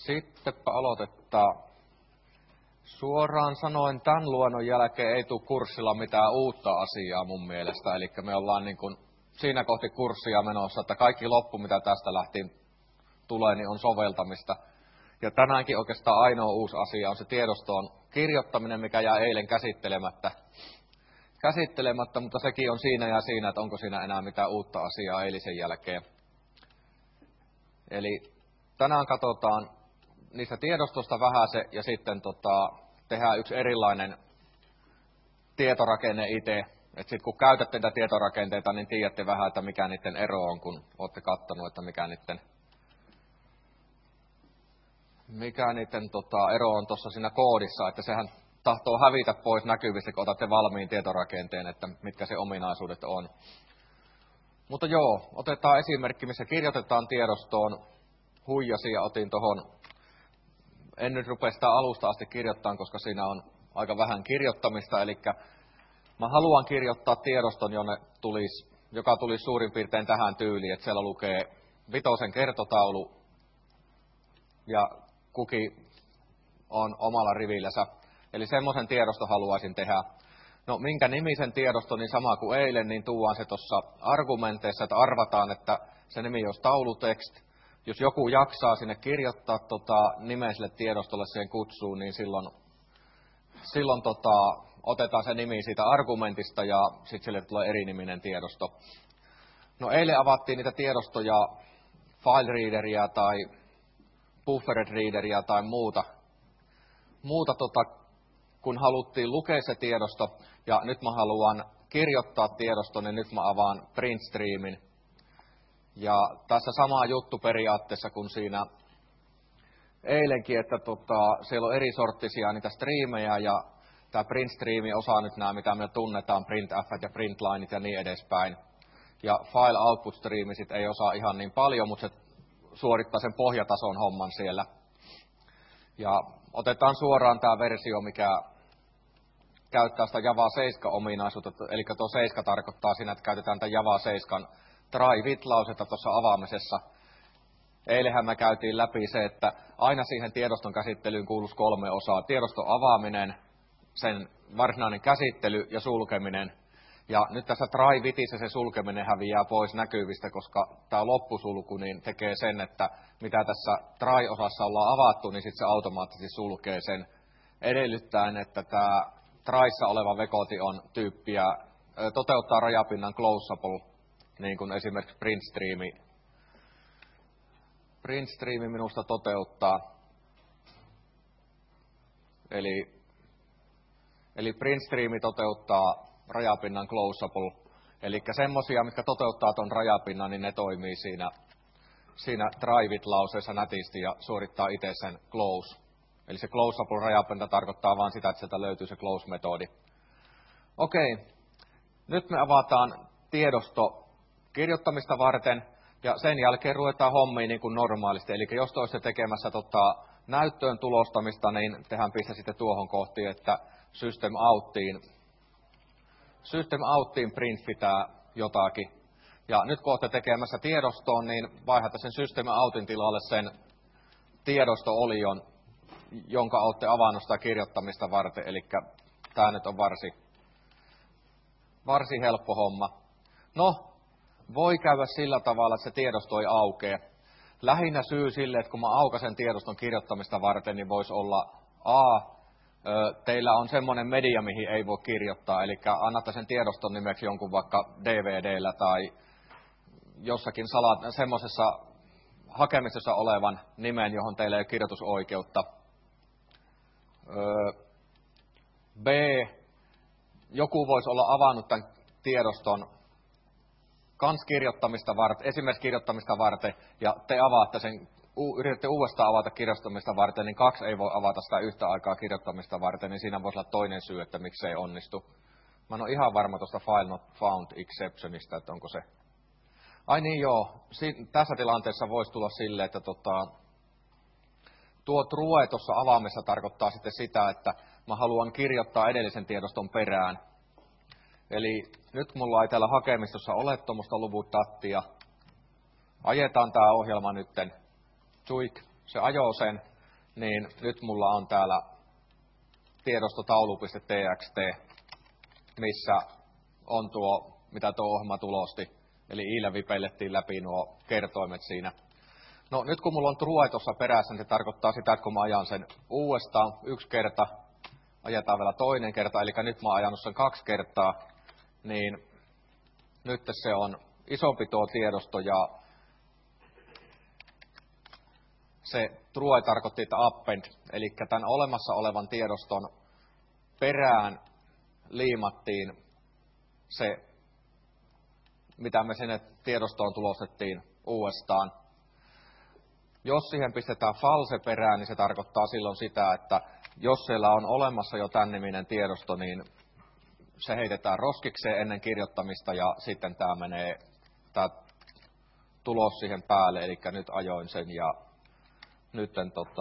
Sittenpä aloitetaan. Suoraan sanoen tämän luennon jälkeen ei tule kurssilla mitään uutta asiaa mun mielestä. Eli me ollaan niin kuin siinä kohti kurssia menossa, että kaikki loppu, mitä tästä lähtien tulee, niin on soveltamista. Ja tänäänkin oikeastaan ainoa uusi asia on se tiedostoon kirjoittaminen, mikä jää eilen käsittelemättä, mutta sekin on siinä ja siinä, että onko siinä enää mitään uutta asiaa eilisen jälkeen. Eli tänään katsotaan niistä tiedostosta vähän se ja sitten tehdään yksi erilainen tietorakenne itse. Että sitten kun käytätte näitä tietorakenteita, niin tiedätte vähän, että mikä niiden ero on, kun olette kattonut, että mikä niiden ero on tuossa siinä koodissa, että sehän tahtoo hävitä pois näkyvistä, kun otatte valmiin tietorakenteen, että mitkä se ominaisuudet on. Mutta joo, otetaan esimerkki, missä kirjoitetaan tiedostoon. Huijasin ja otin tuohon, en nyt rupea sitä alusta asti kirjoittamaan, koska siinä on aika vähän kirjoittamista, eli mä haluan kirjoittaa tiedoston, joka tulisi suurin piirtein tähän tyyliin, että siellä lukee 5 kertotaulu ja kukin on omalla rivillänsä. Eli semmoisen tiedoston haluaisin tehdä. No minkä nimisen tiedoston, niin sama kuin eilen, niin tuodaan se tuossa argumenteissa, että arvataan, että se nimi olisi taulutekst. Jos joku jaksaa sinne kirjoittaa nimen sille tiedostolle siihen kutsuun, niin silloin otetaan se nimi siitä argumentista ja sitten sille tulee eriniminen tiedosto. No eilen avattiin niitä tiedostoja, file readeria tai buffered readeria tai muuta kun haluttiin lukea se tiedosto, ja nyt mä haluan kirjoittaa tiedoston, niin nyt mä avaan print streamin. Ja tässä sama juttu periaatteessa kuin siinä eilenkin, että siellä on eri sorttisia niitä striimejä, ja tämä print streami osaa nyt nämä, mitä me tunnetaan, printf ja printlineit ja niin edespäin. Ja file output streami sit ei osaa ihan niin paljon, mutta se suorittaa sen pohjatason homman siellä. Ja otetaan suoraan tämä versio, mikä käyttää sitä Java 7-ominaisuutta, eli tuo 7 tarkoittaa siinä, että käytetään tämän Java 7 try with-lausetta tuossa avaamisessa. Eilenhän me käytiin läpi se, että aina siihen tiedoston käsittelyyn kuuluisi 3 osaa. Tiedoston avaaminen, sen varsinainen käsittely ja sulkeminen. Ja nyt tässä try withissä se sulkeminen häviää pois näkyvistä, koska tämä loppusulku niin tekee sen, että mitä tässä try-osassa ollaan avattu, niin sitten se automaattisesti sulkee sen edellyttäen, että tämä tryssa oleva vekoti on tyyppiä, toteuttaa rajapinnan closable, niin kuin esimerkiksi printstreami minusta toteuttaa. Eli printstreami toteuttaa rajapinnan closable, eli semmoisia, mitkä toteuttaa tuon rajapinnan, niin ne toimii siinä try with-lauseessa nätisti ja suorittaa itse sen close. Eli se closable rajapinta tarkoittaa vain sitä, että sieltä löytyy se close-metodi. Okei, nyt me avataan tiedosto kirjoittamista varten, ja sen jälkeen ruvetaan hommiin niin kuin normaalisti. Eli jos te olisitte tekemässä näyttöön tulostamista, niin tehän pistä sitten tuohon kohtiin, että system outtiin printfitää jotakin. Ja nyt kun olette tekemässä tiedostoon, niin vaihdatte sen system outin tilalle sen tiedosto-olion, jonka olette avannut sitä kirjoittamista varten. Eli tämä nyt on varsin helppo homma. No, voi käydä sillä tavalla, että se tiedosto ei aukea. Lähinnä syy sille, että kun mä aukaisen tiedoston kirjoittamista varten, niin voisi olla teillä on semmoinen media, mihin ei voi kirjoittaa, eli annatte sen tiedoston nimeksi jonkun vaikka DVD:llä tai jossakin semmoisessa hakemistossa olevan nimen, johon teillä ei ole kirjoitusoikeutta. B. Joku voisi olla avannut tämän tiedoston kirjoittamista varten, esimerkiksi kirjoittamista varten, ja te avaatte sen, yritätte uudestaan avata kirjoittamista varten, niin 2 ei voi avata sitä yhtä aikaa kirjoittamista varten, niin siinä voisi olla toinen syy, että miksi se ei onnistu. Mä en ole ihan varma tuosta file not found exceptionista, että onko se. Ai niin joo, tässä tilanteessa voisi tulla silleen, että tuo true tuossa avaamessa tarkoittaa sitten sitä, että mä haluan kirjoittaa edellisen tiedoston perään. Eli nyt mulla ei täällä hakemistossa ole tuommoista luvut.dattia. Ajetaan tämä ohjelma nytten. Tuik, se ajoo sen. niin nyt mulla on täällä tiedostotaulu.txt, missä on mitä tuo ohjelma tulosti. Eli iillä vipellettiin läpi nuo kertoimet siinä. No nyt kun mulla on true tuossa perässä, niin se tarkoittaa sitä, että kun mä ajan sen uudestaan 1 kerta, ajetaan vielä toinen kerta, eli nyt mä oon ajanut sen 2 kertaa, niin nyt se on isompi tuo tiedosto ja se true tarkoitti, että append, eli tämän olemassa olevan tiedoston perään liimattiin se, mitä me sinne tiedostoon tulostettiin uudestaan. Jos siihen pistetään false perään, niin se tarkoittaa silloin sitä, että jos siellä on olemassa jo tämän niminen tiedosto, niin se heitetään roskikseen ennen kirjoittamista ja sitten tämä menee tämä tulos siihen päälle, eli nyt ajoin sen ja nyt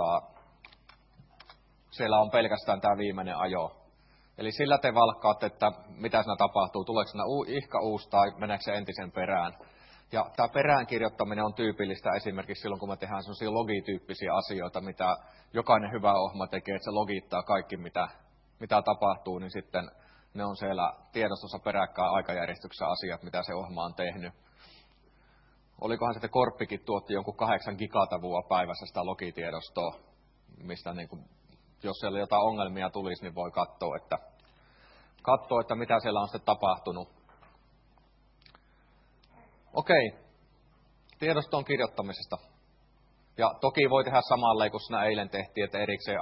siellä on pelkästään tämä viimeinen ajo. Eli sillä te valkkaatte, että mitä siinä tapahtuu, tuleeko siinä ihka uusi tai meneekö se entisen perään. Ja tämä perään kirjoittaminen on tyypillistä esimerkiksi silloin, kun me tehdään sellaisia logityyppisiä asioita, mitä jokainen hyvä ohjelma tekee, että se logittaa kaikki, mitä tapahtuu, niin sitten ne on siellä tiedostossa peräkkäin aikajärjestyksessä asiat, mitä se ohjelma on tehnyt. Olikohan sitten Korppikin tuotti jonkun 8 gigatavua päivässä sitä logitiedostoa, mistä niin kuin, jos siellä jotain ongelmia tulisi, niin voi katsoa, että mitä siellä on sitten tapahtunut. Okei, tiedoston kirjoittamisesta. Ja toki voi tehdä samalleen, kun siinä eilen tehtiin, että erikseen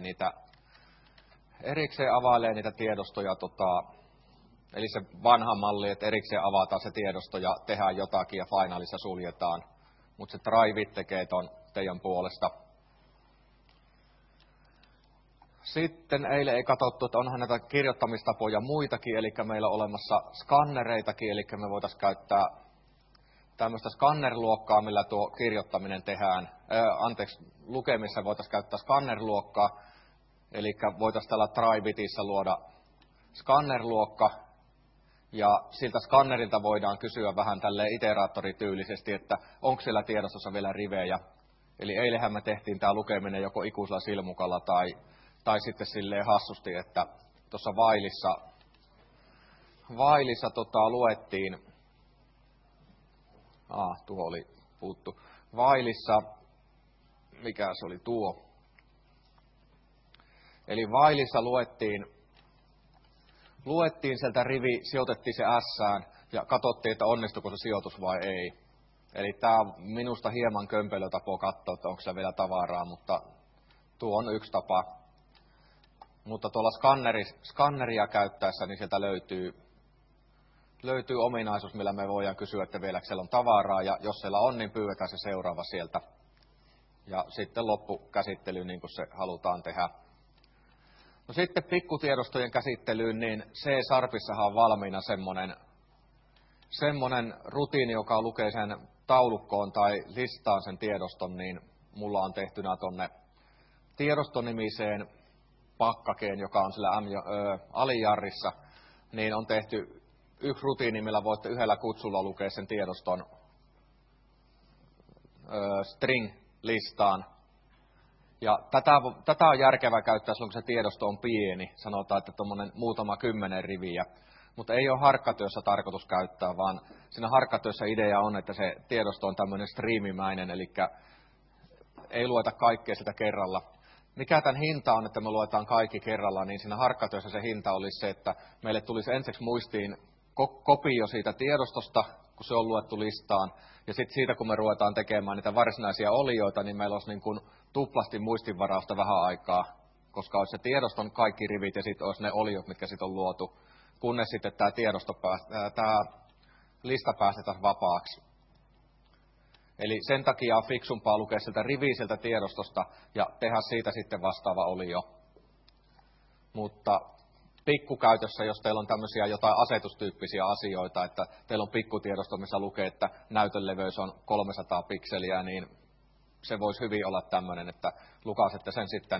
availee niitä tiedostoja, eli se vanha malli, että erikseen avataan se tiedosto ja tehdään jotakin ja finalissa suljetaan. Mutta se drive tekee ton teidän puolesta. Sitten eilen ei katsottu, että onhan näitä kirjoittamistapoja muitakin, eli meillä on olemassa skannereitakin, eli me voitaisiin käyttää tämmöistä skannerluokkaa, millä tuo kirjoittaminen tehdään, lukemissa voitaisiin käyttää skannerluokkaa, eli voitaisiin tällä try-bitissä luoda skannerluokka, ja siltä skannerilta voidaan kysyä vähän tälleen iteraattorityylisesti, että onko siellä tiedostossa vielä rivejä. Eli eilenhän me tehtiin tämä lukeminen joko ikuisella silmukalla tai sitten silleen hassusti, että tuossa vailissa luettiin, tuo oli puuttu, vailissa, mikä se oli tuo, eli vailissa luettiin sieltä rivi, sijoitettiin se ässään ja katsottiin, että onnistuiko se sijoitus vai ei. Eli tämä on minusta hieman kömpelötapa katsoa, että onko se vielä tavaraa, mutta tuo on yksi tapa. Mutta tuolla skanneria käyttäessä, niin sieltä löytyy ominaisuus, millä me voidaan kysyä, että vieläkö siellä on tavaraa, ja jos siellä on, niin pyydetään se seuraava sieltä. Ja sitten loppukäsittely, niin kuin se halutaan tehdä. No sitten pikkutiedostojen käsittelyyn, niin C-Sharpissahan on valmiina semmoinen rutiini, joka lukee sen taulukkoon tai listaan sen tiedoston, niin mulla on tehtynä tuonne tiedostonimiseen pakkakeen, joka on sillä alijarrissa, niin on tehty yksi rutiini, millä voitte yhdellä kutsulla lukea sen tiedoston string-listaan. Ja tätä on järkevää käyttää silloin, kun se tiedosto on pieni. Sanotaan, että tuommoinen muutama 10 riviä. Mutta ei ole harkkatyössä tarkoitus käyttää, vaan siinä harkkatyössä idea on, että se tiedosto on tämmöinen striimimäinen, eli ei lueta kaikkea sitä kerralla. Mikä tämän hinta on, että me luetaan kaikki kerralla, niin siinä harkkatyössä se hinta olisi se, että meille tulisi ensiksi muistiin kopio siitä tiedostosta, kun se on luettu listaan. Ja sitten siitä, kun me ruvetaan tekemään niitä varsinaisia olioita, niin meillä olisi niin kuin tuplasti muistinvarausta vähän aikaa, koska olisi se tiedoston kaikki rivit ja sitten olisi ne oliot, mitkä sitten on luotu, kunnes sitten tämä lista päästetään vapaaksi. Eli sen takia on fiksumpaa lukea sieltä riviseltä tiedostosta ja tehdä siitä sitten vastaava olio. Mutta pikkukäytössä, jos teillä on tämmöisiä jotain asetustyyppisiä asioita, että teillä on pikkutiedosto, missä lukee, että näytönleveys on 300 pikseliä, niin se voisi hyvin olla tämmöinen, että lukaisette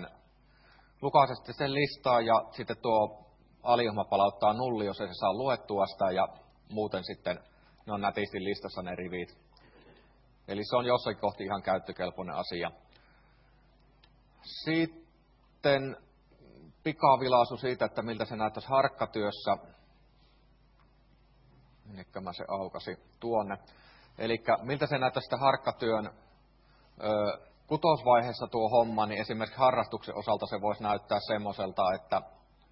sen listaa ja sitten tuo aliohjelma palauttaa nulli, jos ei se saa luettua sitä ja muuten sitten ne on nätisti listassa ne rivit. Eli se on jossakin kohti ihan käyttökelpoinen asia. Sitten pikavilaisu siitä, että miltä se näyttäisi harkkatyössä. Minnekä mä se aukasi tuonne. Eli miltä se näyttäisi sitten harkkatyön kutosvaiheessa tuo homma, niin esimerkiksi harrastuksen osalta se voisi näyttää semmoiselta, että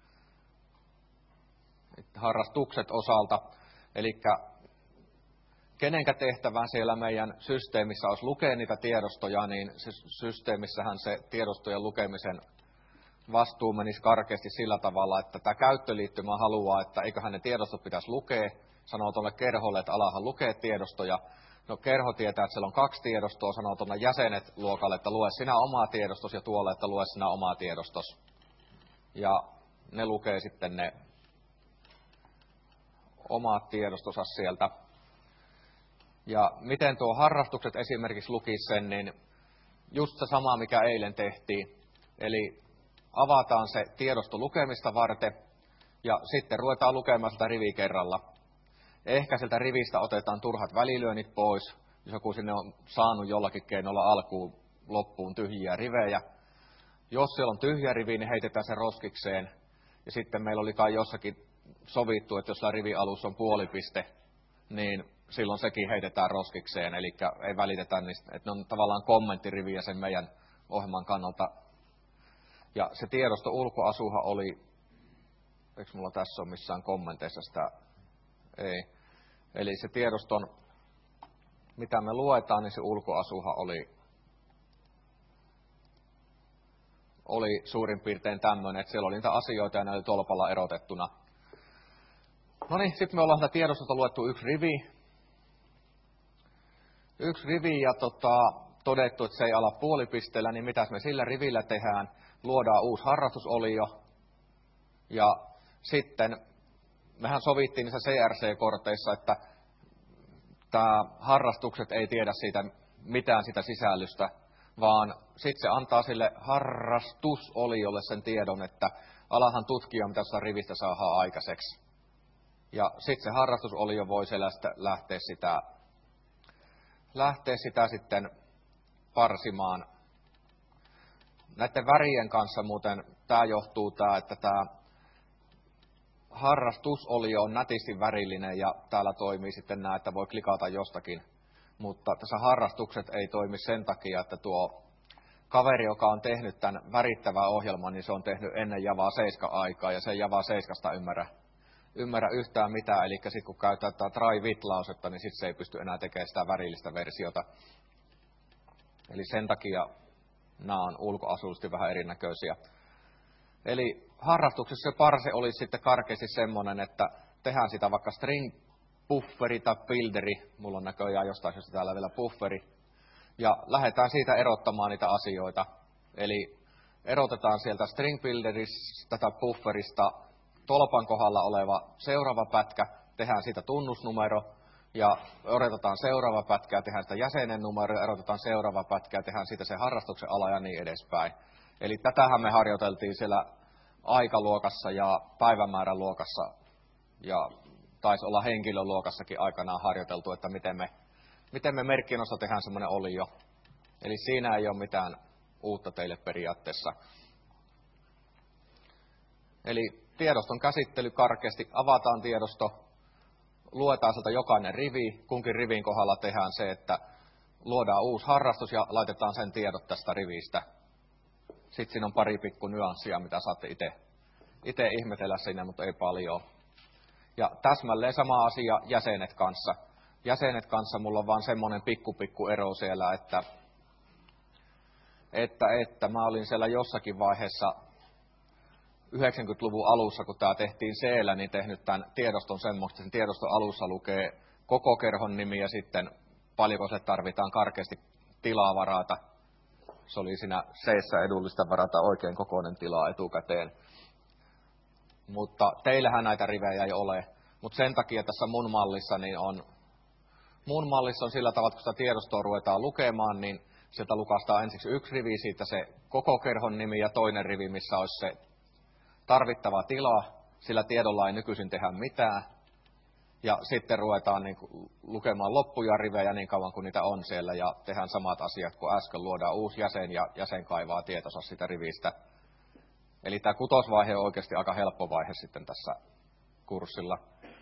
harrastukset osalta, eli kenenkä tehtävään siellä meidän systeemissä olisi lukea niitä tiedostoja, niin se systeemissähän se tiedostojen lukemisen vastuu menisi karkeasti sillä tavalla, että tämä käyttöliittymä haluaa, että eiköhän ne tiedostot pitäisi lukea, sanoo tuolle kerholle, että alahan lukee tiedostoja. No kerho tietää, että siellä on 2 tiedostoa, sanoo tuonne jäsenet luokalle, että lue sinä omaa tiedostos ja tuolle, että lue sinä omaa tiedostos. Ja ne lukee sitten ne omat tiedostosa sieltä. Ja miten tuo harrastukset esimerkiksi lukisi sen, niin just se sama, mikä eilen tehtiin. Eli avataan se tiedosto lukemista varten ja sitten ruvetaan lukemaan sitä rivi kerralla. Ehkä sieltä rivistä otetaan turhat välilyönnit pois, jos joku sinne on saanut jollakin keinolla alkuun loppuun tyhjiä rivejä. Jos siellä on tyhjä rivi, niin heitetään se roskikseen. Ja sitten meillä oli kai jossakin sovittu, että jos siellä rivi alussa on puolipiste, niin silloin sekin heitetään roskikseen. Eli ei välitetä niistä, että ne on tavallaan kommenttiriviä sen meidän ohjelman kannalta. Ja se tiedosto ulkoasuha oli, eikö mulla tässä ole missään kommenteissa sitä? Ei. Eli se tiedoston, mitä me luetaan, niin se ulkoasuha oli suurin piirtein tämmöinen, että siellä oli niitä asioita ja ne oli tolpalla erotettuna. No niin, sitten me ollaan tätä tiedostosta luettu yksi rivi ja todettu, että se ei ala puolipisteellä, niin mitäs me sillä rivillä tehdään? Luodaan uusi harrastusolio ja sitten mehän sovittiin niissä CRC-korteissa, että tämä harrastukset ei tiedä siitä mitään sitä sisällöstä, vaan sitten se antaa sille harrastusoliolle sen tiedon, että alahan tutkia, mitä sitä rivistä saadaan aikaiseksi. Ja sitten se harrastusolio voi siellä lähteä sitä sitten parsimaan. Näiden värien kanssa muuten tämä johtuu, että tämä harrastusolio on nätisti värillinen ja täällä toimii sitten nämä, että voi klikata jostakin. Mutta tässä harrastukset ei toimi sen takia, että tuo kaveri, joka on tehnyt tämän värittävän ohjelman, niin se on tehnyt ennen Java 7 aikaa ja se ei Java 7 ymmärrä yhtään mitään. Eli sitten kun käytetään tätä try with-lausetta, niin sitten se ei pysty enää tekemään sitä värillistä versiota. Eli sen takia nämä on ulkoasullisesti vähän erinäköisiä. Eli harrastuksessa se parse olisi sitten karkeasti semmoinen, että tehdään sitä vaikka string bufferi tai builderi, mulla on näköjään jostain syystä täällä vielä bufferi, ja lähdetään siitä erottamaan niitä asioita. Eli erotetaan sieltä string builderista tai bufferista tolpan kohdalla oleva seuraava pätkä, tehdään siitä tunnusnumero, ja erotetaan seuraava pätkä ja tehdään sitä jäsenen numero, ja erotetaan seuraava pätkä ja tehdään siitä se harrastuksen ala ja niin edespäin. Eli tätähän me harjoiteltiin siellä aikaluokassa ja päivämääräluokassa ja taisi olla henkilöluokassakin aikanaan harjoiteltu, että miten me merkkinossa tehdään semmoinen olio. Eli siinä ei ole mitään uutta teille periaatteessa. Eli tiedoston käsittely karkeasti, avataan tiedosto, luetaan sieltä jokainen rivi, kunkin rivin kohdalla tehdään se, että luodaan uusi harrastus ja laitetaan sen tiedot tästä rivistä. Sitten siinä on pari pikku nyanssia, mitä saatte itse ihmetellä siinä, mutta ei paljon. Ja täsmälleen sama asia jäsenet kanssa. Jäsenet kanssa mulla on vaan semmoinen pikku ero siellä, että mä olin siellä jossakin vaiheessa 90-luvun alussa, kun tämä tehtiin siellä, niin tehnyt tämän tiedoston semmoista, sen tiedoston alussa lukee koko kerhon nimi ja sitten paljonko se tarvitaan karkeasti tilaa varata. Se oli siinä seessä edullista varata oikein kokoinen tilaa etukäteen. Mutta teillähän näitä rivejä ei ole. Mutta sen takia tässä mun mallissa on sillä tavalla, että kun sitä tiedostoa ruvetaan lukemaan, niin sieltä lukastaa ensiksi yksi rivi, siitä se koko kerhon nimi ja toinen rivi, missä olisi se tarvittava tila. Sillä tiedolla ei nykyisin tehdä mitään. Ja sitten ruvetaan niin kuin lukemaan loppuja rivejä niin kauan kuin niitä on siellä ja tehdään samat asiat kuin äsken. Luodaan uusi jäsen ja jäsen kaivaa tietonsa sitä rivistä. Eli tämä kutosvaihe on oikeasti aika helppo vaihe sitten tässä kurssilla.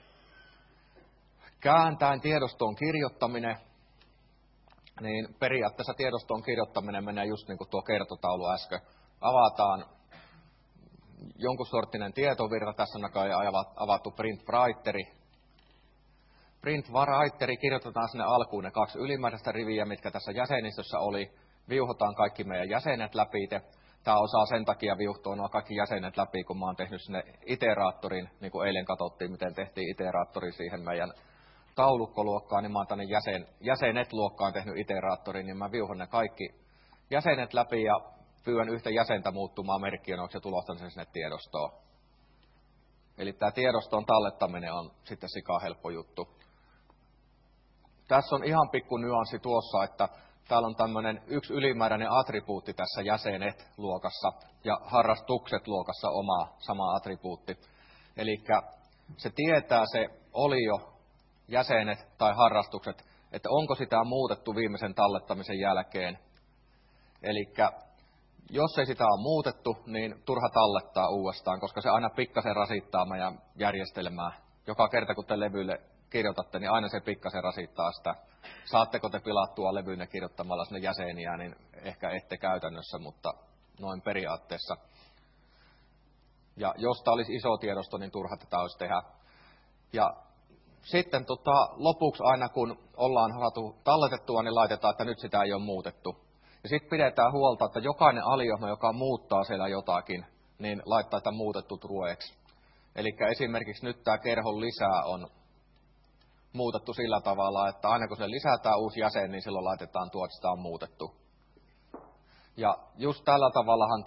Kääntäen tiedostoon kirjoittaminen, niin periaatteessa tiedostoon kirjoittaminen menee just niin kuin tuo kertotaulu äsken. Avataan jonkun sorttinen tietovirta, tässä on näköjään avattu print writeri. Print writeri, kirjoitetaan sinne alkuun ne 2 ylimääräistä riviä, mitkä tässä jäsenistössä oli. Viuhotaan kaikki meidän jäsenet läpi. Tämä osaa sen takia viuhtoa nuo kaikki jäsenet läpi, kun mä oon tehnyt sinne iteraattorin, niin kuin eilen katsottiin, miten tehtiin iteraattori siihen meidän taulukkoluokkaan, niin mä oon tänne jäsenet-luokkaan tehnyt iteraattorin, niin mä viuhon ne kaikki jäsenet läpi ja pyydän yhtä jäsentä muuttumaan merkkionoiksi ja tulostan sen sinne tiedostoon. Eli tämä tiedoston tallettaminen on sitten sika helppo juttu. Tässä on ihan pikku nyanssi tuossa, että täällä on tämmöinen yksi ylimääräinen attribuutti tässä jäsenet-luokassa ja harrastukset-luokassa sama attribuutti. Eli se tietää se olio, jäsenet tai harrastukset, että onko sitä muutettu viimeisen tallettamisen jälkeen. Eli jos ei sitä ole muutettu, niin turha tallettaa uudestaan, koska se aina pikkasen rasittaa meidän järjestelmää. Joka kerta kun te levylle kirjoitatte, niin aina se pikkasen rasittaa sitä. Saatteko te pilattua levynne kirjoittamalla sinne jäseniä, niin ehkä ette käytännössä, mutta noin periaatteessa. Ja jos tämä olisi iso tiedosto, niin turha tätä olisi tehdä. Ja sitten lopuksi aina kun ollaan saatu talletettua, niin laitetaan, että nyt sitä ei ole muutettu. Ja sitten pidetään huolta, että jokainen aliohjelma, joka muuttaa siellä jotakin, niin laittaa tämän muutettu trueksi. Eli esimerkiksi nyt tämä kerhon lisää on muutettu sillä tavalla, että aina kun se lisätään uusi jäsen, niin silloin laitetaan tuo, että sitä on muutettu. Ja just tällä tavallahan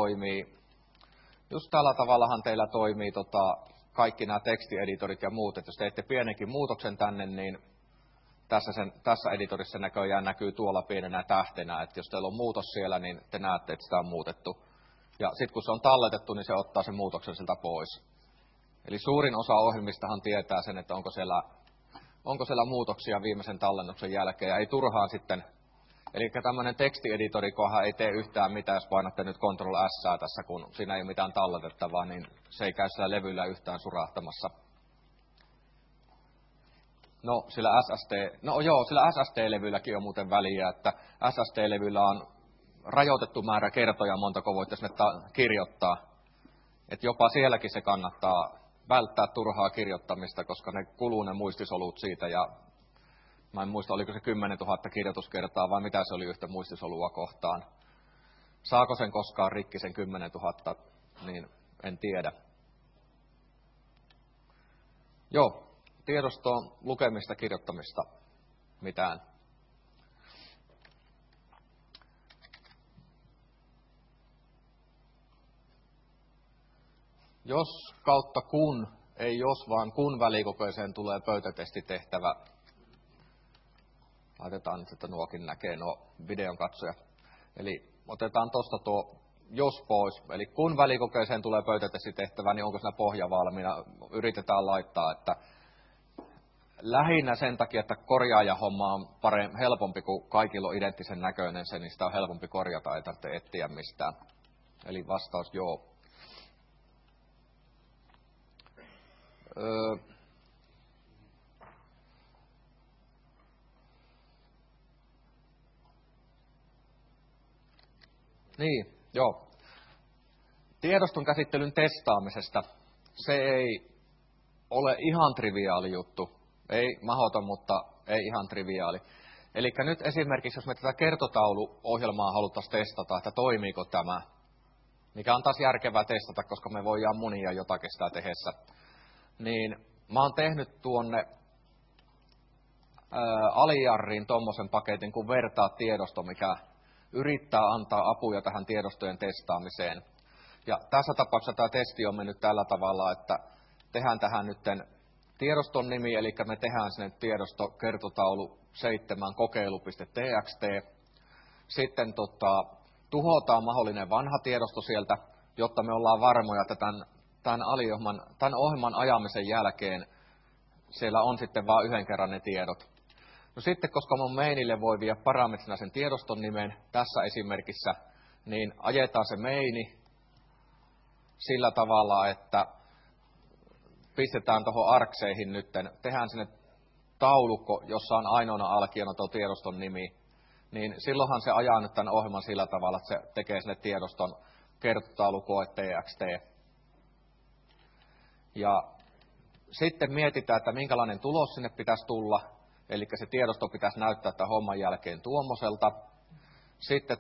teillä toimii kaikki nämä tekstieditorit ja muut, että jos teette pienenkin muutoksen tänne, niin tässä editorissa näköjään näkyy tuolla pienenä tähtenä, että jos teillä on muutos siellä, niin te näette, että sitä on muutettu. Ja sitten kun se on talletettu, niin se ottaa sen muutoksen siltä pois. Eli suurin osa ohjelmistahan tietää sen, että onko siellä muutoksia viimeisen tallennuksen jälkeen, ja ei turhaan sitten. Eli tämmöinen tekstieditorikohan ei tee yhtään mitään, jos painatte nyt Ctrl-S tässä, kun siinä ei ole mitään talletettavaa, niin se ei käy sillä levyllä yhtään surahtamassa. Sillä SSD-levylläkin on muuten väliä, että SSD-levyllä on rajoitettu määrä kertoja, montako voitte sinne kirjoittaa. Että jopa sielläkin se kannattaa välttää turhaa kirjoittamista, koska ne kuluu ne muistisolut siitä, ja mä en muista, oliko se 10 000 kirjoituskertaa vai mitä se oli yhtä muistisolua kohtaan. Saako sen koskaan rikki sen 10 000, niin en tiedä. Joo. Tiedostoon lukemista, kirjoittamista, mitään. Jos kautta kun, ei jos vaan kun välikokeeseen tulee pöytätestitehtävä. Laitetaan nyt, että nuokin näkee nuo videon katsoja. Eli otetaan tuosta tuo jos pois. Eli kun välikokeeseen tulee pöytätestitehtävä, niin onko siinä pohja valmiina? Yritetään laittaa, että lähinnä sen takia, että korjaajahomma on helpompi, kun kaikilla on identtisen näköinen se, niin sitä on helpompi korjata, ei tarvitse etsiä mistään. Eli vastaus joo. Niin, joo. Tiedoston käsittelyn testaamisesta. Se ei ole ihan triviaali juttu. Ei mahdoton, mutta ei ihan triviaali. Eli nyt esimerkiksi, jos me tätä kertotauluohjelmaa haluttaisiin testata, että toimiiko tämä, mikä on taas järkevää testata, koska me voidaan munia jotakin sitä tehdessä, niin mä oon tehnyt tuonne alijarriin tommosen paketin kuin vertaa tiedosto, mikä yrittää antaa apuja tähän tiedostojen testaamiseen. Ja tässä tapauksessa tämä testi on mennyt tällä tavalla, että tehdään tähän nytten tiedoston nimi, eli me tehdään sinne tiedosto kertotaulu 7 kokeilu.txt. Sitten tuhotaan mahdollinen vanha tiedosto sieltä, jotta me ollaan varmoja, että tämän ohjelman ajamisen jälkeen siellä on sitten vain yhden kerran ne tiedot. No sitten, koska mun mainille voi viedä parametrina sen tiedoston nimen, tässä esimerkissä, niin ajetaan se maini sillä tavalla, että pistetään tuohon arkseihin nytten, tehdään sinne taulukko, jossa on ainoana alkijana tuo tiedoston nimi, niin silloinhan se ajaa nyt tämän ohjelman sillä tavalla, että se tekee sinne tiedoston kertotaulukoe txt. Ja sitten mietitään, että minkälainen tulos sinne pitäisi tulla, eli se tiedosto pitäisi näyttää tämän homman jälkeen tuommoiselta. Sitten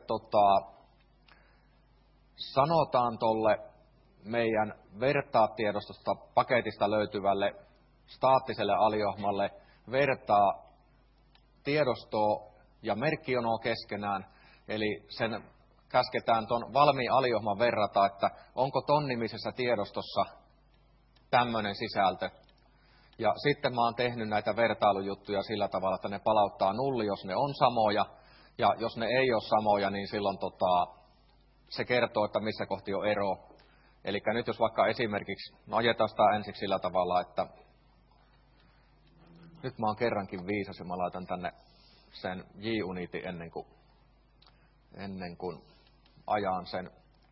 sanotaan tuolle meidän vertaa tiedostosta paketista löytyvälle staattiselle aliohmalle vertaa tiedostoa ja merkkijonoa keskenään, eli sen käsketään tuon valmiin aliohman verrata, että onko ton nimisessä tiedostossa tämmöinen sisältö. Ja sitten mä oon tehnyt näitä vertailujuttuja sillä tavalla, että ne palauttaa nulli, jos ne on samoja, ja jos ne ei ole samoja, niin silloin se kertoo, että missä kohti on ero. Eli nyt jos vaikka esimerkiksi, ajetaan sitä ensiksi sillä tavalla, että nyt mä oon kerrankin viisas ja mä laitan tänne sen JUnitin ennen kuin ajan sen.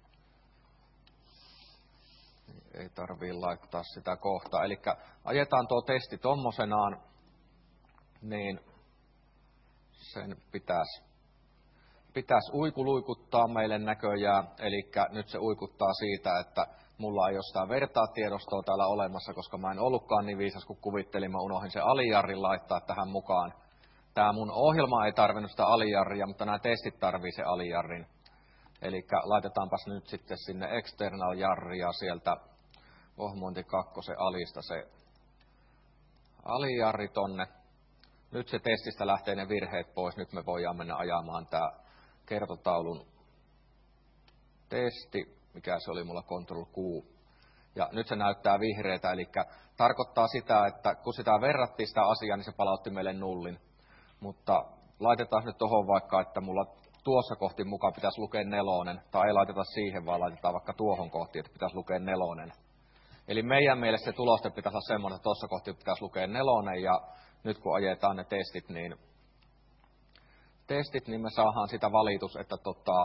Ei tarvii laittaa sitä kohtaa. Eli ajetaan tuo testi tommosenaan, niin sen pitäisi uikuluikuttaa meille näköjään. Eli nyt se uikuttaa siitä, että mulla ei ole sitä vertaa tiedostoa täällä olemassa, koska mä en ollutkaan niin viisas kuin kuvittelin. Mä unohdin sen alijarrin laittaa tähän mukaan. Tää mun ohjelma ei tarvinnut sitä alijarria, mutta nämä testit tarvii se alijarrin. Eli laitetaanpas nyt sitten sinne external jarria sieltä ohmointi 2 alista se alijarri tonne. Nyt se testistä lähtee ne virheet pois. Nyt me voidaan mennä ajamaan tää kertotaulun testi, mikä se oli mulla Ctrl Q. Ja nyt se näyttää vihreätä, eli tarkoittaa sitä, että kun sitä verrattiin sitä asiaa, niin se palautti meille nullin. Mutta laitetaan nyt tuohon vaikka, että mulla tuossa kohti mukaan pitäisi lukea 4, tai ei laiteta siihen, vaan laitetaan vaikka tuohon kohti, että pitäisi lukea 4. Eli meidän mielestä se tuloste pitäisi olla semmoinen, että tuossa kohti pitäisi lukea 4, ja nyt kun ajetaan ne testit, niin me saadaan sitä valitus, että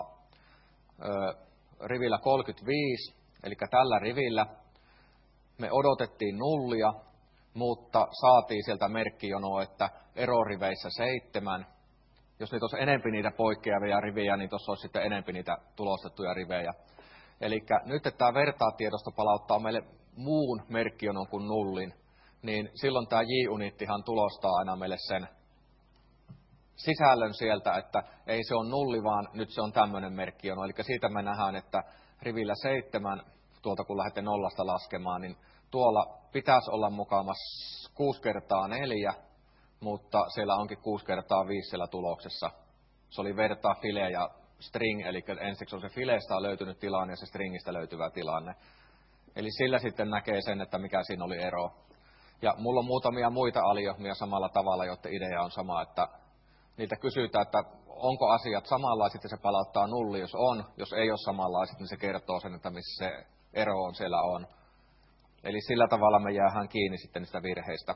rivillä 35, eli tällä rivillä me odotettiin nullia, mutta saatiin sieltä merkkijonoa, että eroriveissä 7. Jos niitä olisi enempi niitä poikkeavia rivejä, niin tuossa olisi sitten enempi niitä tulostettuja rivejä. Eli nyt, että tämä vertaa-tiedosto palauttaa meille muun merkkijonon kuin nullin, niin silloin tämä JUnittihan tulostaa aina meille sen sisällön sieltä, että ei se on nulli, vaan nyt se on tämmöinen merkkijono. Eli siitä me nähdään, että rivillä 7, tuolta kun lähdette 0 laskemaan, niin tuolla pitäisi olla mukaamassa 6 kertaa 4, mutta siellä onkin 6 kertaa 5 siellä tuloksessa. Se oli vertaa file ja string, eli ensiksi on se filestä löytynyt tilanne ja se stringistä löytyvä tilanne. Eli sillä sitten näkee sen, että mikä siinä oli ero. Ja mulla on muutamia muita aliohmia samalla tavalla, joiden idea on sama, että niitä kysytään, että onko asiat samanlaiset ja se palauttaa nulli, jos on. Jos ei ole samanlaiset, niin se kertoo sen, että missä se ero on siellä on. Eli sillä tavalla me jäähän kiinni sitten niistä virheistä.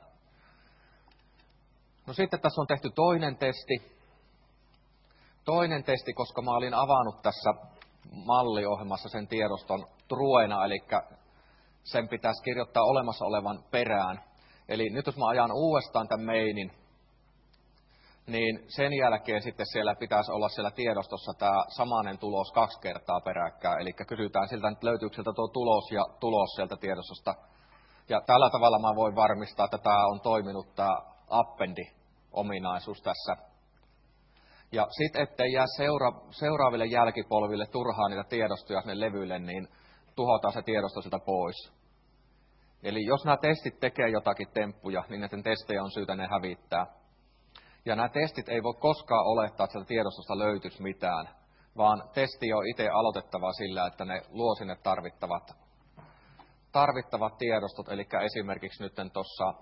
No sitten tässä on tehty toinen testi. Toinen testi, koska mä olin avannut tässä malliohjelmassa sen tiedoston truena, eli sen pitäisi kirjoittaa olemassa olevan perään. Eli nyt jos mä ajan uudestaan tämän mainin, niin sen jälkeen sitten siellä pitäisi olla siellä tiedostossa tämä samainen tulos 2 kertaa peräkkäin. Eli kysytään siltä, että löytyykö sieltä tuo tulos ja tulos sieltä tiedostosta. Ja tällä tavalla mä voin varmistaa, että tämä on toiminut tämä appendi-ominaisuus tässä. Ja sitten ettei jää seuraaville jälkipolville turhaan niitä tiedostoja sinne levyille, niin tuhotaan se tiedosto siltä pois. Eli jos nämä testit tekee jotakin temppuja, niin näiden testejä on syytä ne hävittää. Ja nämä testit ei voi koskaan olettaa, että sieltä tiedostosta löytyisi mitään, vaan testi on itse aloitettava sillä, että ne luo sinne tarvittavat tiedostot. Eli esimerkiksi nyt tuossa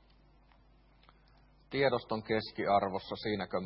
tiedoston keskiarvossa, siinäkö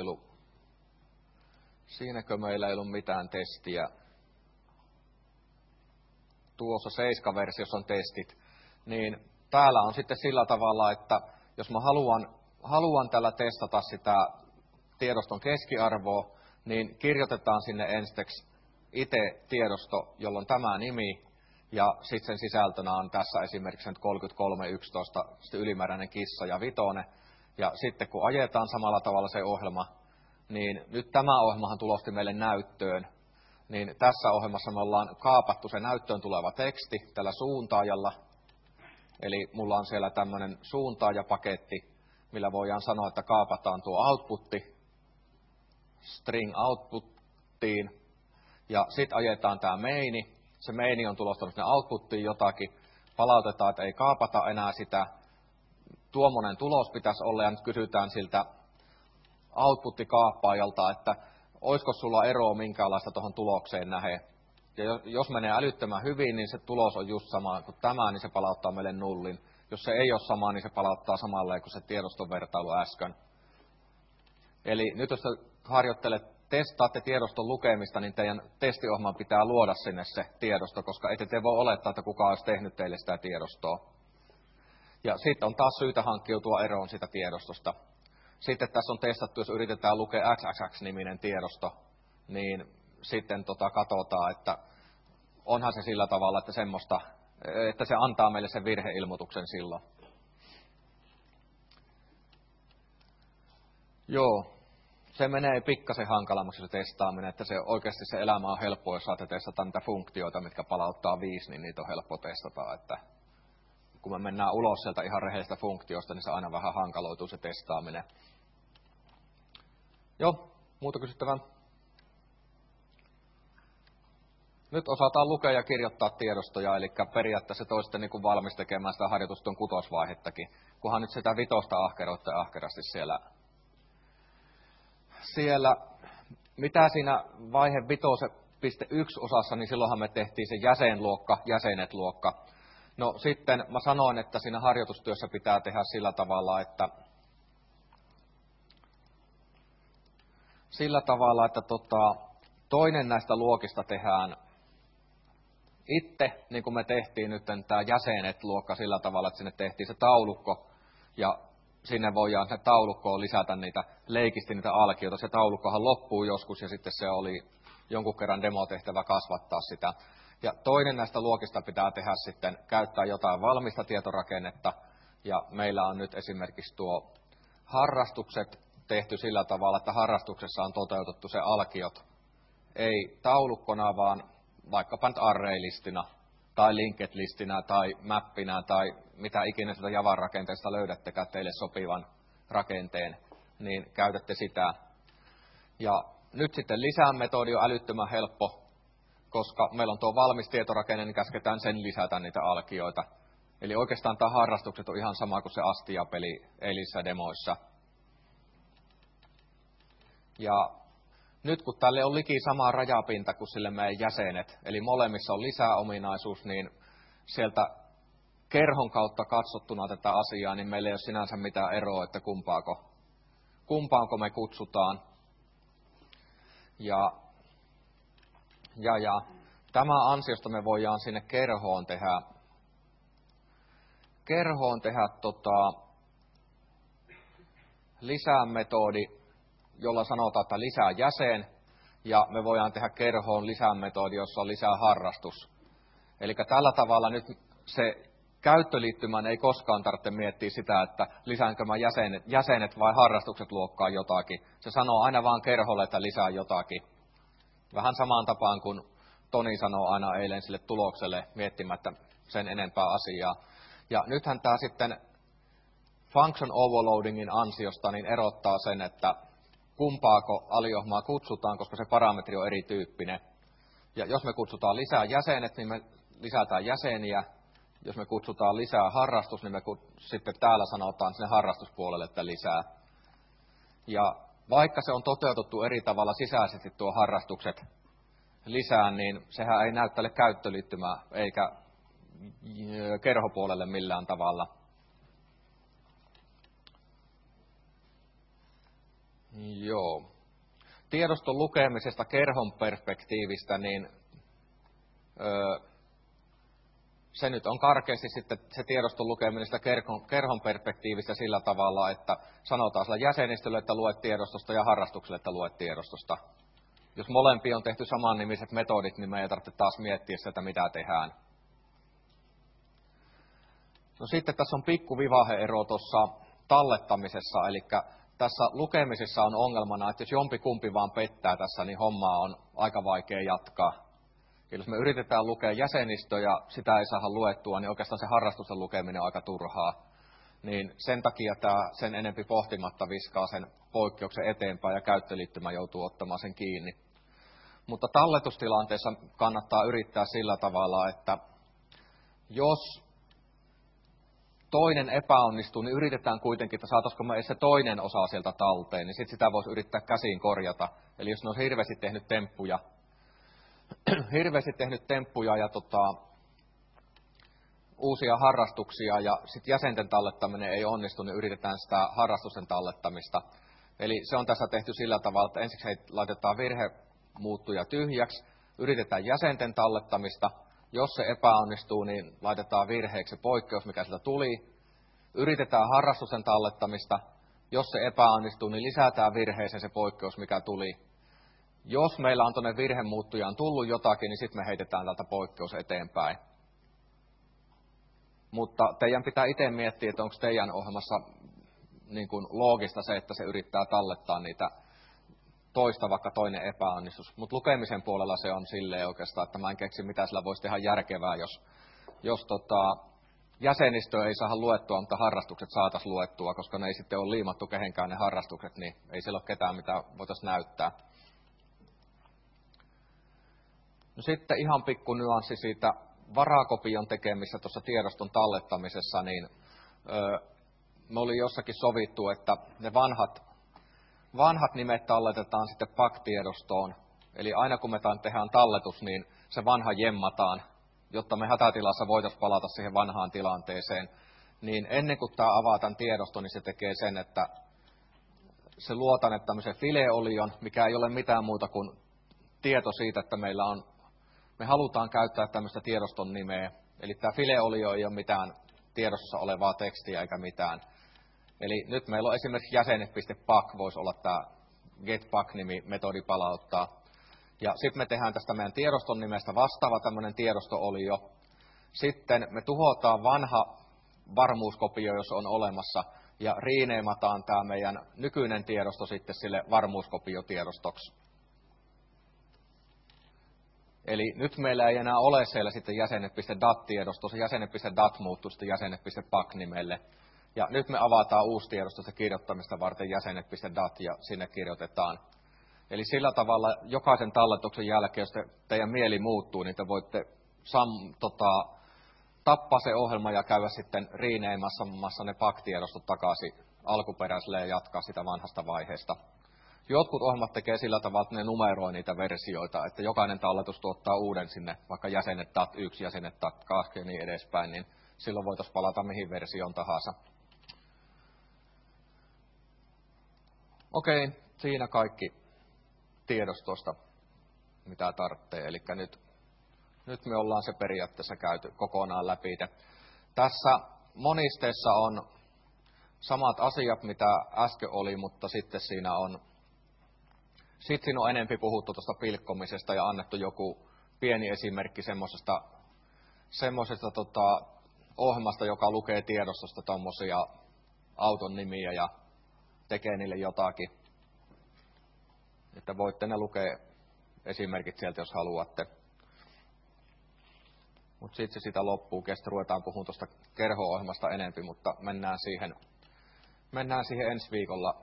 meillä ei ollut mitään testiä. Tuossa 7-versiossa on testit, niin täällä on sitten sillä tavalla, että jos mä haluan tällä testata sitä tiedoston keskiarvoa, niin kirjoitetaan sinne ensiksi ite-tiedosto, jolla on tämä nimi, ja sitten sen sisältönä on tässä esimerkiksi 3311, sitten ylimääräinen kissa ja vitone. Ja sitten kun ajetaan samalla tavalla se ohjelma, niin nyt tämä ohjelmahan tulosti meille näyttöön, niin tässä ohjelmassa me ollaan kaapattu se näyttöön tuleva teksti tällä suuntaajalla. Eli mulla on siellä tämmöinen suuntaajapaketti, millä voidaan sanoa, että kaapataan tuo outputti string outputtiin, ja sitten ajetaan tämä maini. Se maini on tulostanut sinne outputtiin jotakin, palautetaan, että ei kaapata enää sitä. Tuommoinen tulos pitäisi olla, ja nyt kysytään siltä outputtikaappaajalta, että olisiko sulla eroa minkäänlaista tuohon tulokseen nähden. Ja jos menee älyttömän hyvin, niin se tulos on just sama kuin tämä, niin se palauttaa meille nullin. Jos se ei ole sama, niin se palauttaa samalleen kuin se tiedoston vertailu äsken. Eli nyt jos testaatte tiedoston lukemista, niin teidän testiohjelman pitää luoda sinne se tiedosto, koska ette te voi olettaa, että kukaan olisi tehnyt teille sitä tiedostoa. Ja sitten on taas syytä hankkiutua eroon sitä tiedostosta. Sitten tässä on testattu, jos yritetään lukea XXX-niminen tiedosto, niin sitten katsotaan, että onhan se sillä tavalla, että se antaa meille sen virheilmoituksen silloin. Joo, se menee pikkasen hankalammaksi se testaaminen, että se oikeasti se elämä on helppoa, jos saatte testata niitä funktioita, mitkä palauttaa 5, niin niitä on helppo testata, että kun me mennään ulos sieltä ihan rehellisestä funktiosta, niin se aina vähän hankaloituu se testaaminen. Joo, muuta kysyttävää. Nyt osataan lukea ja kirjoittaa tiedostoja, eli periaatteessa toiste niin kuin valmis tekemään sitä harjoituston kutosvaihettakin, kunhan nyt sitä vitosta ahkeroitte ahkerasti siellä. Mitä siinä vaihe 5.1 osassa, niin silloinhan me tehtiin se jäsenet-luokka. No sitten mä sanoin, että siinä harjoitustyössä pitää tehdä sillä tavalla, että toinen näistä luokista tehdään itse, niin kuin me tehtiin nyt tämä jäsenet-luokka sillä tavalla, että sinne tehtiin se taulukko, ja sinne voidaan se taulukkoon lisätä leikisti niitä alkioita. Se taulukkohan loppuu joskus, ja sitten se oli jonkun kerran demotehtävä kasvattaa sitä. Ja toinen näistä luokista pitää tehdä sitten, käyttää jotain valmista tietorakennetta, ja meillä on nyt esimerkiksi tuo harrastukset tehty sillä tavalla, että harrastuksessa on toteutettu se alkiot, ei taulukkona, vaan vaikkapa nyt array-listina, tai linked-listinä, tai mappinä, tai mitä ikinä sitä Java-rakenteesta löydättekään teille sopivan rakenteen, niin käytätte sitä. Ja nyt sitten lisää-metodi on älyttömän helppo, koska meillä on tuo valmis tietorakenne, niin käsketään sen lisätä niitä alkioita. Eli oikeastaan tämä harrastukset on ihan sama kuin se Astia-peli eilisissä demoissa. Ja nyt kun tälle on liki sama rajapinta kuin sille meidän jäsenet, eli molemmissa on lisäominaisuus, niin sieltä kerhon kautta katsottuna tätä asiaa, niin meillä ei ole sinänsä mitään eroa, että kumpaanko me kutsutaan. Ja tämä ansiosta me voidaan sinne kerhoon tehdä lisäämetodi, jolla sanotaan, että lisää jäsen, ja me voidaan tehdä kerhoon lisämetodi, jossa on lisää harrastus. Eli tällä tavalla nyt se käyttöliittymän ei koskaan tarvitse miettiä sitä, että lisäänkö mä jäsenet vai harrastukset luokkaan jotakin. Se sanoo aina vaan kerholle, että lisää jotakin. Vähän samaan tapaan kuin Toni sanoo aina eilen sille tulokselle miettimättä sen enempää asiaa. Ja nythän tämä sitten function overloadingin ansiosta niin erottaa sen, että kumpaako aliohmaa kutsutaan, koska se parametri on erityyppinen. Ja jos me kutsutaan lisää jäsenet, niin me lisätään jäseniä. Jos me kutsutaan lisää harrastus, niin me sitten täällä sanotaan sinne harrastuspuolelle, että lisää. Ja vaikka se on toteutettu eri tavalla sisäisesti tuo harrastukset lisään, niin sehän ei näy tälle käyttöliittymään eikä kerhopuolelle millään tavalla. Joo. Tiedoston lukemisesta kerhon perspektiivistä, niin se nyt on karkeasti sitten se tiedoston lukeminen sitä kerhon perspektiivistä sillä tavalla, että sanotaan sillä jäsenistölle, että luet tiedostosta ja harrastukselle, että luet tiedostosta. Jos molempia on tehty samannimiset metodit, niin me ei tarvitse taas miettiä sitä, mitä tehdään. No sitten tässä on pikku vivahe-ero tuossa tallettamisessa, eli tässä lukemisessa on ongelmana, että jos jompikumpi vaan pettää tässä, niin hommaa on aika vaikea jatkaa. Eli jos me yritetään lukea jäsenistöä ja sitä ei saada luettua, niin oikeastaan se harrastusten lukeminen on aika turhaa. Niin sen takia tämä sen enempi pohtimatta viskaa sen poikkeuksen eteenpäin ja käyttöliittymä joutuu ottamaan sen kiinni. Mutta talletustilanteessa kannattaa yrittää sillä tavalla, että jos toinen epäonnistuu, niin yritetään kuitenkin, että saataisiko me se toinen osa sieltä talteen, niin sitten sitä voisi yrittää käsiin korjata. Eli jos ne on hirveästi tehnyt temppuja ja uusia harrastuksia ja sitten jäsenten tallettaminen ei onnistu, niin yritetään sitä harrastusten tallettamista. Eli se on tässä tehty sillä tavalla, että ensiksi laitetaan virhemuuttuja tyhjäksi, yritetään jäsenten tallettamista. Jos se epäonnistuu, niin laitetaan virheeksi se poikkeus, mikä sieltä tuli. Yritetään harrastusten tallettamista. Jos se epäonnistuu, niin lisätään virheeseen se poikkeus, mikä tuli. Jos meillä on tuonne virhemuuttujaan tullut jotakin, niin sitten me heitetään tältä poikkeus eteenpäin. Mutta teidän pitää itse miettiä, että onko teidän ohjelmassa niin kuin loogista se, että se yrittää tallettaa niitä toista, vaikka toinen epäonnistus. Mutta lukemisen puolella se on silleen oikeastaan, että mä en keksi, mitä sillä voisi tehdä järkevää, jos jäsenistöä ei saada luettua, mutta harrastukset saataisiin luettua, koska ne ei sitten ole liimattu kehenkään ne harrastukset, niin ei siellä ole ketään, mitä voitaisiin näyttää. No sitten ihan pikku nyanssi siitä varakopion tekemistä tuossa tiedoston tallettamisessa, niin me oli jossakin sovittu, että ne vanhat nimet talletetaan sitten PAC-tiedostoon. Eli aina kun me tehdään talletus, niin se vanha jemmataan, jotta me hätätilassa voitaisiin palata siihen vanhaan tilanteeseen. Niin ennen kuin tämä avaa tämän tiedoston, niin se tekee sen, että se luo tänne tämmöisen fileolion, mikä ei ole mitään muuta kuin tieto siitä, että me halutaan käyttää tämmöistä tiedoston nimeä. Eli tämä fileolio ei ole mitään tiedossa olevaa tekstiä eikä mitään. Eli nyt meillä on esimerkiksi jäsenet.pack, voisi olla tämä getPack-nimi, metodi palauttaa. Ja sitten me tehdään tästä meidän tiedoston nimestä vastaava tämmöinen tiedosto-olio. Sitten me tuhotaan vanha varmuuskopio, jos on olemassa, ja riineemataan tämä meidän nykyinen tiedosto sitten sille varmuuskopiotiedostoksi. Eli nyt meillä ei enää ole siellä sitten jäsenet.dat-tiedosto, se jäsenet.dat muuttuu sitten jäsenet.pack-nimelle. Ja nyt me avataan uusi tiedosto sitä kirjoittamista varten jäsenet.dat ja sinne kirjoitetaan. Eli sillä tavalla jokaisen talletuksen jälkeen, jos teidän mieli muuttuu, niin te voitte tappaa se ohjelma ja käydä sitten riineemässä ne PAC-tiedostot takaisin alkuperäiselle ja jatkaa sitä vanhasta vaiheesta. Jotkut ohjelmat tekee sillä tavalla, että ne numeroi niitä versioita, että jokainen talletus tuottaa uuden sinne, vaikka jäsenet.dat1, jäsenet.dat2 ja niin edespäin, niin silloin voitaisiin palata mihin versioon tahansa. Okei, siinä kaikki tiedostosta, mitä tarvitsee. Eli nyt me ollaan se periaatteessa käyty kokonaan läpi. Tässä monisteessa on samat asiat, mitä äsken oli, mutta sitten siinä on enempi puhuttu tuosta pilkkomisesta ja annettu joku pieni esimerkki semmoisesta ohjelmasta, joka lukee tiedostosta tuommoisia auton nimiä ja tekee niille jotakin. Että voitte ne lukea esimerkit sieltä, jos haluatte. Mutta sitten se sitä loppuu, ruvetaan puhumaan tuosta kerho-ohjelmasta enempi, mutta mennään siihen ensi viikolla.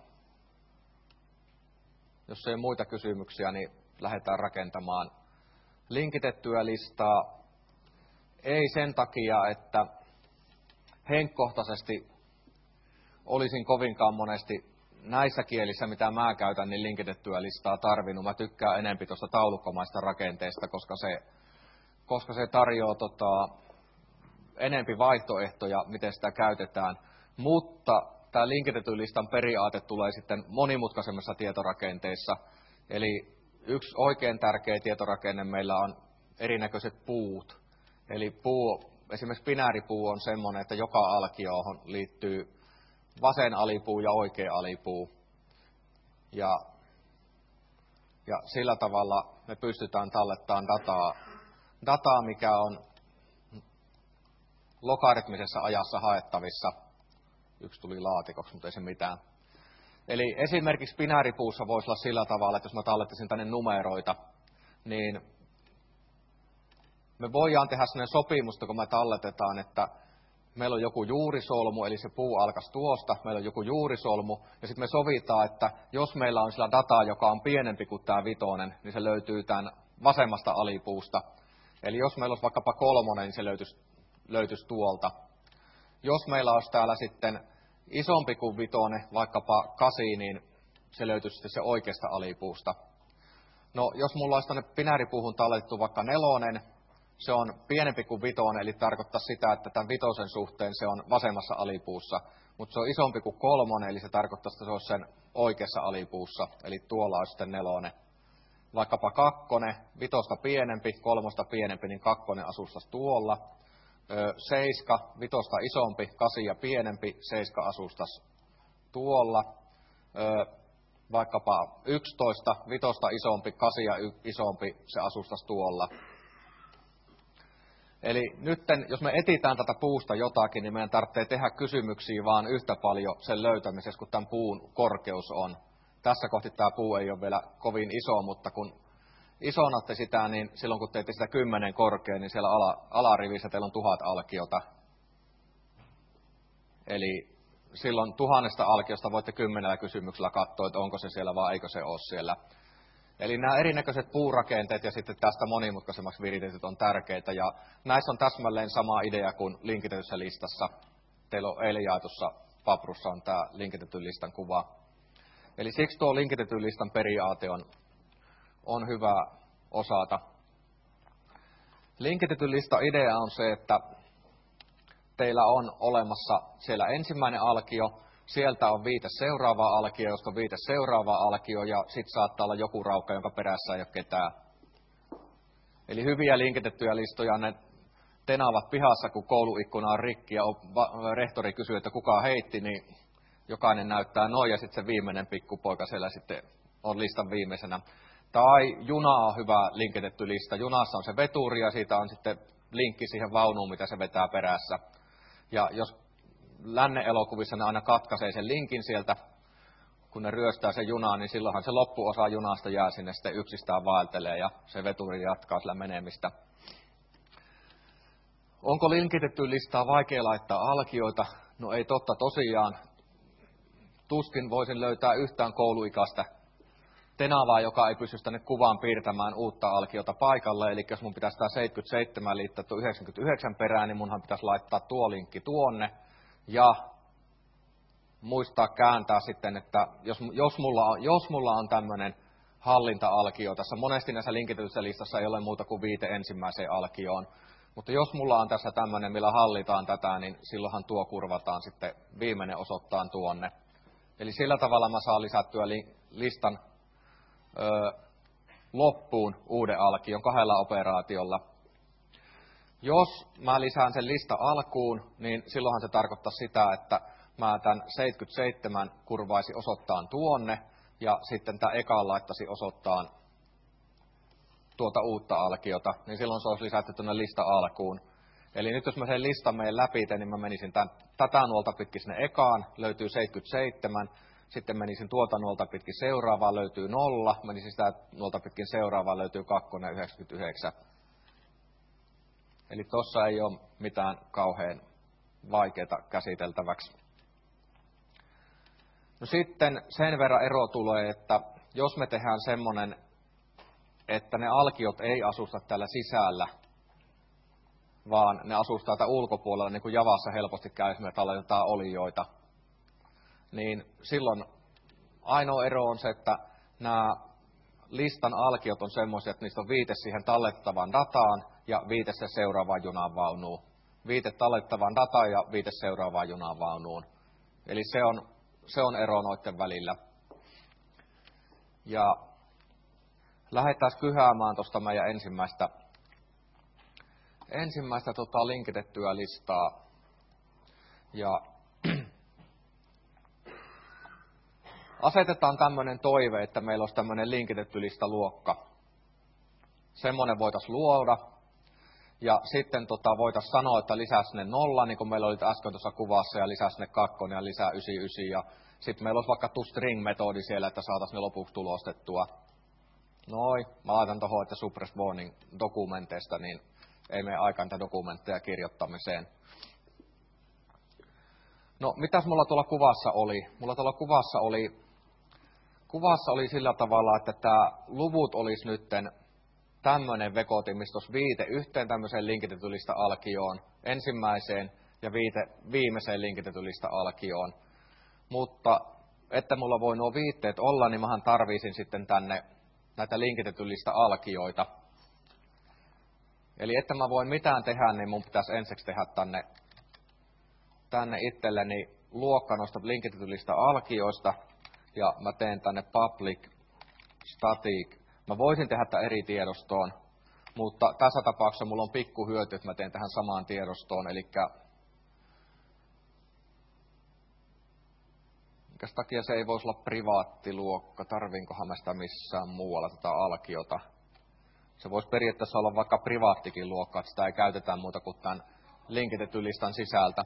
Jos ei muita kysymyksiä, niin lähdetään rakentamaan linkitettyä listaa. Ei sen takia, että henkkohtaisesti olisin kovinkaan monesti näissä kielissä, mitä mä käytän, niin linkitettyä listaa tarvinnut. Mä tykkään enempi tuosta taulukkomaista rakenteesta, koska se tarjoaa enempi vaihtoehtoja, miten sitä käytetään. Mutta tämä linkitetyn listan periaate tulee sitten monimutkaisemmassa tietorakenteessa. Eli yksi oikein tärkeä tietorakenne meillä on erinäköiset puut. Eli puu esimerkiksi binääripuu on semmoinen, että joka alkioon liittyy vasen alipuu ja oikea alipuu. Ja sillä tavalla me pystytään tallettamaan dataa, mikä on logaritmisessa ajassa haettavissa. Yksi tuli laatikoksi, mutta ei se mitään. Eli esimerkiksi binääripuussa voisi olla sillä tavalla, että jos mä tallettaisin tänne numeroita, niin me voidaan tehdä sellainen sopimus, kun me talletetaan, että meillä on joku juurisolmu, eli se puu alkaisi tuosta, meillä on joku juurisolmu, ja sitten me sovitaan, että jos meillä on sillä dataa, joka on pienempi kuin tämä vitonen, niin se löytyy tämän vasemmasta alipuusta. Eli jos meillä olisi vaikkapa 3, niin se löytyisi tuolta. Jos meillä olisi täällä sitten isompi kuin 5, vaikkapa 8, niin se löytyisi sitten se oikeasta alipuusta. No, jos mulla olisi tuonne binääripuuhun tallettu vaikka 4, se on pienempi kuin 5, eli tarkoittaa sitä, että tämän 5 suhteen se on vasemmassa alipuussa. Mutta se on isompi kuin 3, eli se tarkoittaa, että se olisi sen oikeassa alipuussa, eli tuolla olisi sitten 4. Vaikkapa 2, 5 pienempi, 3 pienempi, niin 2 asustaisi tuolla. 7, 5 isompi, 8 pienempi, 7 asustaisi tuolla. Vaikkapa 11, 5 isompi, 8 isompi, se asustaisi tuolla. Eli nyt, jos me etsitään tätä puusta jotakin, niin meidän tarvitsee tehdä kysymyksiä vaan yhtä paljon sen löytämisessä, kun tämän puun korkeus on. Tässä kohti tämä puu ei ole vielä kovin iso, mutta kun isonatte sitä, niin silloin kun teette sitä 10 korkea, niin siellä alarivissä teillä on 1000 alkiota. Eli silloin 1000 alkiosta voitte 10 kysymyksellä katsoa, että onko se siellä vai eikö se ole siellä. Eli nämä erinäköiset puurakenteet ja sitten tästä monimutkaisemmaksi viritetyt on tärkeitä. Ja näissä on täsmälleen sama idea kuin linkitetyssä listassa. Teillä on eilen jaetussa paprussa on tämä linkitetyn listan kuva. Eli siksi tuo linkitetyn listan periaate on hyvä osata. Linkitetyn listan idea on se, että teillä on olemassa siellä ensimmäinen alkio, sieltä on viite seuraavaa alkio, josta on viite seuraavaa alkio, ja sitten saattaa olla joku raukka, jonka perässä ei ole ketään. Eli hyviä linkitettyjä listoja, ne tenaavat pihassa, kun kouluikkuna on rikki, ja rehtori kysyy, että kuka heitti, niin jokainen näyttää noin, ja sitten se viimeinen pikkupoika siellä sitten on listan viimeisenä. Tai juna on hyvä linkitetty lista. Junassa on se veturi, ja siitä on sitten linkki siihen vaunuun, mitä se vetää perässä. Ja jos lännen elokuvissa ne aina katkaisee sen linkin sieltä, kun ne ryöstää sen junaan, niin silloinhan se loppuosa junasta jää sinne sitten yksistään vaeltelee ja se veturi jatkaa sillä menemistä. Onko linkitetty listaa vaikea laittaa alkioita? No ei totta tosiaan. Tuskin voisin löytää yhtään kouluikäistä tenavaa, joka ei pysty tänne kuvaan piirtämään uutta alkiota paikalle. Eli jos mun pitäisi tämä 77 liittää tuo 99 perään, niin munhan pitäisi laittaa tuo linkki tuonne. Ja muistaa kääntää sitten, että jos mulla on tämmöinen hallinta-alkio, tässä monesti näissä linkitetyssä listassa ei ole muuta kuin viite ensimmäiseen alkioon, mutta jos mulla on tässä tämmöinen, millä hallitaan tätä, niin silloinhan tuo kurvataan sitten viimeinen osoittaan tuonne. Eli sillä tavalla mä saan lisättyä listan loppuun uuden alkion 2 operaatiolla. Jos mä lisään sen lista alkuun, niin silloinhan se tarkoittaa sitä, että mä tämän 77 kurvaisi osoittaan tuonne, ja sitten tämä ekaan laittaisi osoittaan tuota uutta alkiota, niin silloin se olisi lisätty tuonne lista alkuun. Eli nyt jos mä sen listan menen läpi, niin mä menisin tätä nuolta pitkin sinne ekaan, löytyy 77, sitten menisin tuota nuolta pitkin seuraavaan, löytyy 0, menisin sitä nuolta pitkin seuraavaan, löytyy 2 ja 99. Eli tuossa ei ole mitään kauhean vaikeaa käsiteltäväksi. No sitten sen verran ero tulee, että jos me tehdään semmoinen, että ne alkiot ei asusta täällä sisällä, vaan ne asustaa täältä ulkopuolella, niin kuin Javassa helposti käy, jos me talletetaan olioita, niin silloin ainoa ero on se, että nämä listan alkiot on semmoisia, että niistä on viite siihen tallettavaan dataan ja viite se seuraavaan junaan vaunuun. Viite tallettavaan dataan ja viite seuraavaan junaan vaunuun. Eli se on ero noiden välillä. Ja lähdetään kyhäämään tuosta meidän ensimmäistä linkitettyä listaa. Ja asetetaan tämmöinen toive, että meillä olisi tämmöinen linkitetty listaluokka. Semmoinen voitaisiin luoda. Ja sitten voitaisiin sanoa, että lisää sinne 0, niin kuin meillä oli äsken tuossa kuvassa, ja lisää sinne 2 ja lisää 99. Ja sitten meillä olisi vaikka toString-metodi siellä, että saataisiin ne lopuksi tulostettua. Noin, mä laitan tuohon, että suppress warning dokumenteista, niin ei mene aikaan niitä dokumentteja kirjoittamiseen. No, mitäs mulla tuolla kuvassa oli? Mulla tuolla kuvassa oli sillä tavalla, että tämä luvut olisi nytten tämmöinen vekotin, mistä olisi viite yhteen tämmöiseen linkitetyn lista alkioon, ensimmäiseen ja viite viimeiseen linkitetyn lista alkioon. Mutta että mulla voi nuo viitteet olla, niin mähän tarvisin sitten tänne näitä linkitetyn lista alkioita. Eli että mä voin mitään tehdä, niin mun pitäisi ensiksi tehdä tänne itselleni luokka noista linkitetyn lista alkioista. Ja mä teen tänne public static. Mä voisin tehdä tämän eri tiedostoon, mutta tässä tapauksessa mulla on pikku hyöty, että mä teen tähän samaan tiedostoon. Eli minkäs takia se ei voisi olla privaattiluokka, tarviinkohan mä sitä missään muualla tätä alkiota. Se voisi periaatteessa olla vaikka privaattikin luokka, että sitä ei käytetä muuta kuin tämän linkitetyn listan sisältä.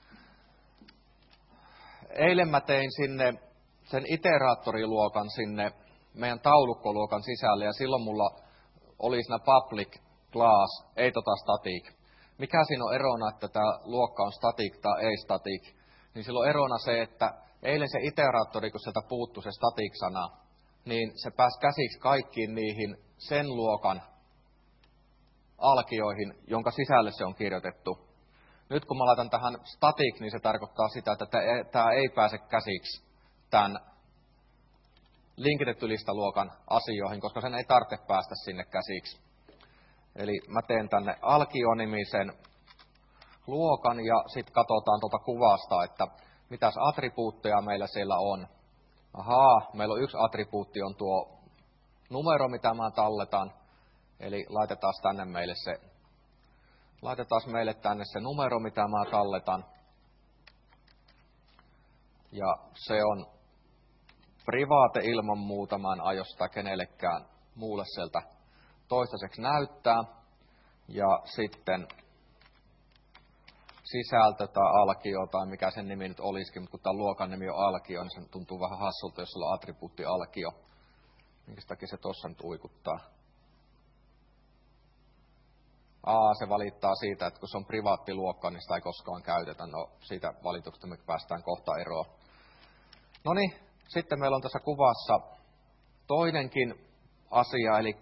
Eilen mä tein sinne sen iteraattoriluokan sinne meidän taulukkoluokan sisälle, ja silloin mulla oli siinä public class, ei static. Mikä siinä on erona, että tämä luokka on static tai ei static? Niin silloin on erona se, että eilen se iteraattori, kun sieltä puuttui se static-sana, niin se pääsi käsiksi kaikkiin niihin sen luokan alkioihin, jonka sisälle se on kirjoitettu. Nyt kun mä laitan tähän static, niin se tarkoittaa sitä, että tämä ei pääse käsiksi tämän linkitetty listaluokan asioihin, koska sen ei tarvitse päästä sinne käsiksi. Eli mä teen tänne alkio-nimisen luokan ja sitten katsotaan tuolta kuvasta, että mitäs attribuutteja meillä siellä on. Ahaa, meillä on yksi attribuutti on tuo numero, mitä mä talletan. Eli laitetaan meille tänne se numero, mitä mä talletan. Ja se on privaate ilman muuta, mä en aio sitä kenellekään muulle sieltä toistaiseksi näyttää. Ja sitten sisältö tai alkio tai mikä sen nimi nyt olisikin, mutta kun tämä luokan nimi on alkio, niin se tuntuu vähän hassulta, jos sillä on attribuutti alkio. Minkä takia se tuossa nyt uikuttaa? Se valittaa siitä, että kun se on privaattiluokka, niin sitä ei koskaan käytetä. No, siitä valituksesta me päästään kohta eroon. No niin, sitten meillä on tässä kuvassa toinenkin asia, eli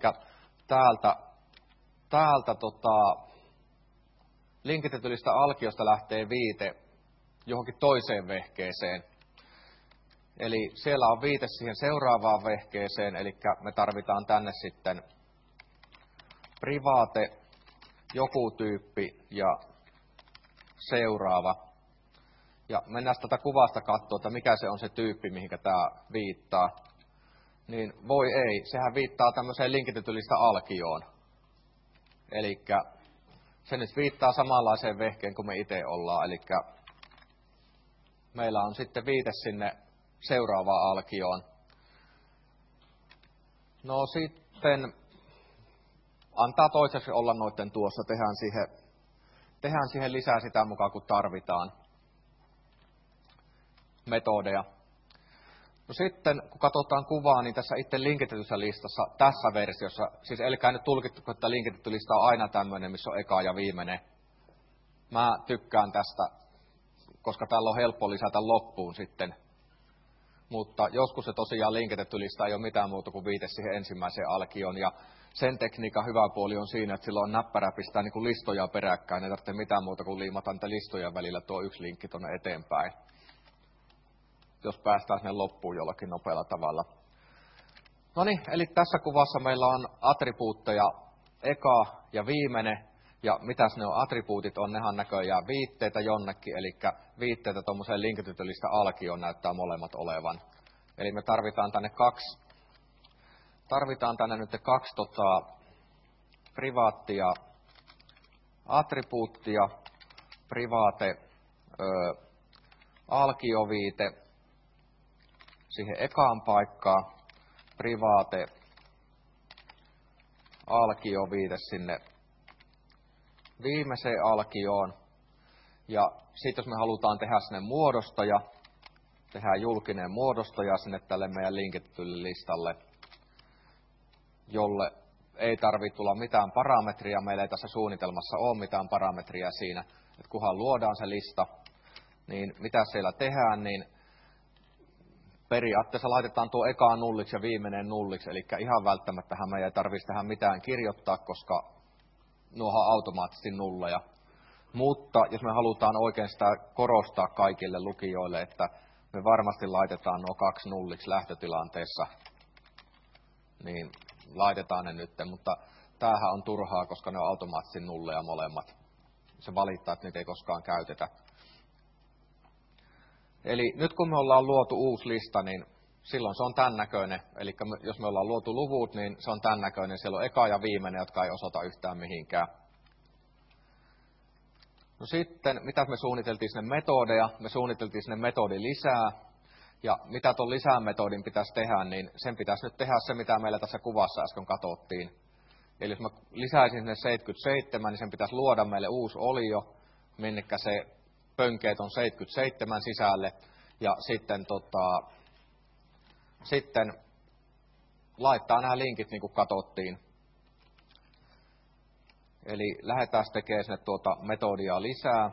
täältä linkitetyllistä alkiosta lähtee viite johonkin toiseen vehkeeseen. Eli siellä on viite siihen seuraavaan vehkeeseen, eli me tarvitaan tänne sitten private, joku tyyppi ja seuraava. Ja mennään tätä kuvasta katsoa, että mikä se on se tyyppi, mihinkä tämä viittaa. Niin voi ei, sehän viittaa tämmöiseen linkitetyllistä alkioon. Eli se nyt viittaa samanlaiseen vehkeen kuin me itse ollaan. Eli meillä on sitten viite sinne seuraavaan alkioon. No sitten antaa toiseksi olla noiden tuossa, tehdään siihen lisää sitä mukaan, kun tarvitaan metodeja. No sitten, kun katsotaan kuvaa, niin tässä itse linkitetyssä listassa, tässä versiossa, siis älkää nyt tulkittu, että linkitetty lista on aina tämmöinen, missä on eka ja viimeinen. Mä tykkään tästä, koska täällä on helppo lisätä loppuun sitten. Mutta joskus se tosiaan linkitetty lista ei ole mitään muuta kuin viite siihen ensimmäiseen alkioon. Ja sen tekniikan hyvä puoli on siinä, että sillä on näppärä pistää niin kuin listoja peräkkäin. Ei tarvitse mitään muuta kuin liimata niitä listojen välillä tuo yksi linkki tuonne eteenpäin, jos päästään sinne loppuun jollakin nopealla tavalla. No niin, eli tässä kuvassa meillä on attribuutteja eka ja viimeinen. Ja mitäs ne on attribuutit on, nehän näköjään viitteitä jonnekin, eli viitteitä tuommoiseen linkitytyllistä alkioon näyttää molemmat olevan. Eli me tarvitaan tänne nyt kaksi privaattia attribuuttia, private alkioviite siihen ekaan paikkaan, private alkioviite sinne viimeiseen alkioon. Ja sitten jos me halutaan tehdä sinne muodostaja, tehdään julkinen muodostaja sinne tälle meidän linkitetylle listalle, jolle ei tarvitse tulla mitään parametria. Meillä ei tässä suunnitelmassa ole mitään parametria siinä, että kunhan luodaan se lista, niin mitä siellä tehdään, niin periaatteessa laitetaan tuo eka nulliksi ja viimeinen nulliksi, eli ihan välttämättähän meidän ei tarvitsisi tähän mitään kirjoittaa, koska nuohan on automaattisesti nulleja. Mutta jos me halutaan oikein sitä korostaa kaikille lukijoille, että me varmasti laitetaan nuo 2 nulliksi lähtötilanteessa, niin laitetaan ne nyt, mutta tämähän on turhaa, koska ne on automaattisesti nulleja molemmat. Se valittaa, että niitä ei koskaan käytetä. Eli nyt kun me ollaan luotu uusi lista, niin silloin se on tämän näköinen. Eli jos me ollaan luotu luvut, niin se on tämän näköinen. Siellä on eka ja viimeinen, jotka ei osoita yhtään mihinkään. No sitten, mitä me suunniteltiin sinne metodeja? Me suunniteltiin sinne metodi lisää. Ja mitä tuon lisämetodin pitäisi tehdä, niin sen pitäisi nyt tehdä se, mitä meillä tässä kuvassa äsken katsottiin. Eli jos mä lisäisin sinne 77, niin sen pitäisi luoda meille uusi olio, minnekä se pönkeet on 77 sisälle. Ja sitten laittaa nämä linkit niin kuin katsottiin. Eli lähdetään tekemään sinne tuota metodia lisää.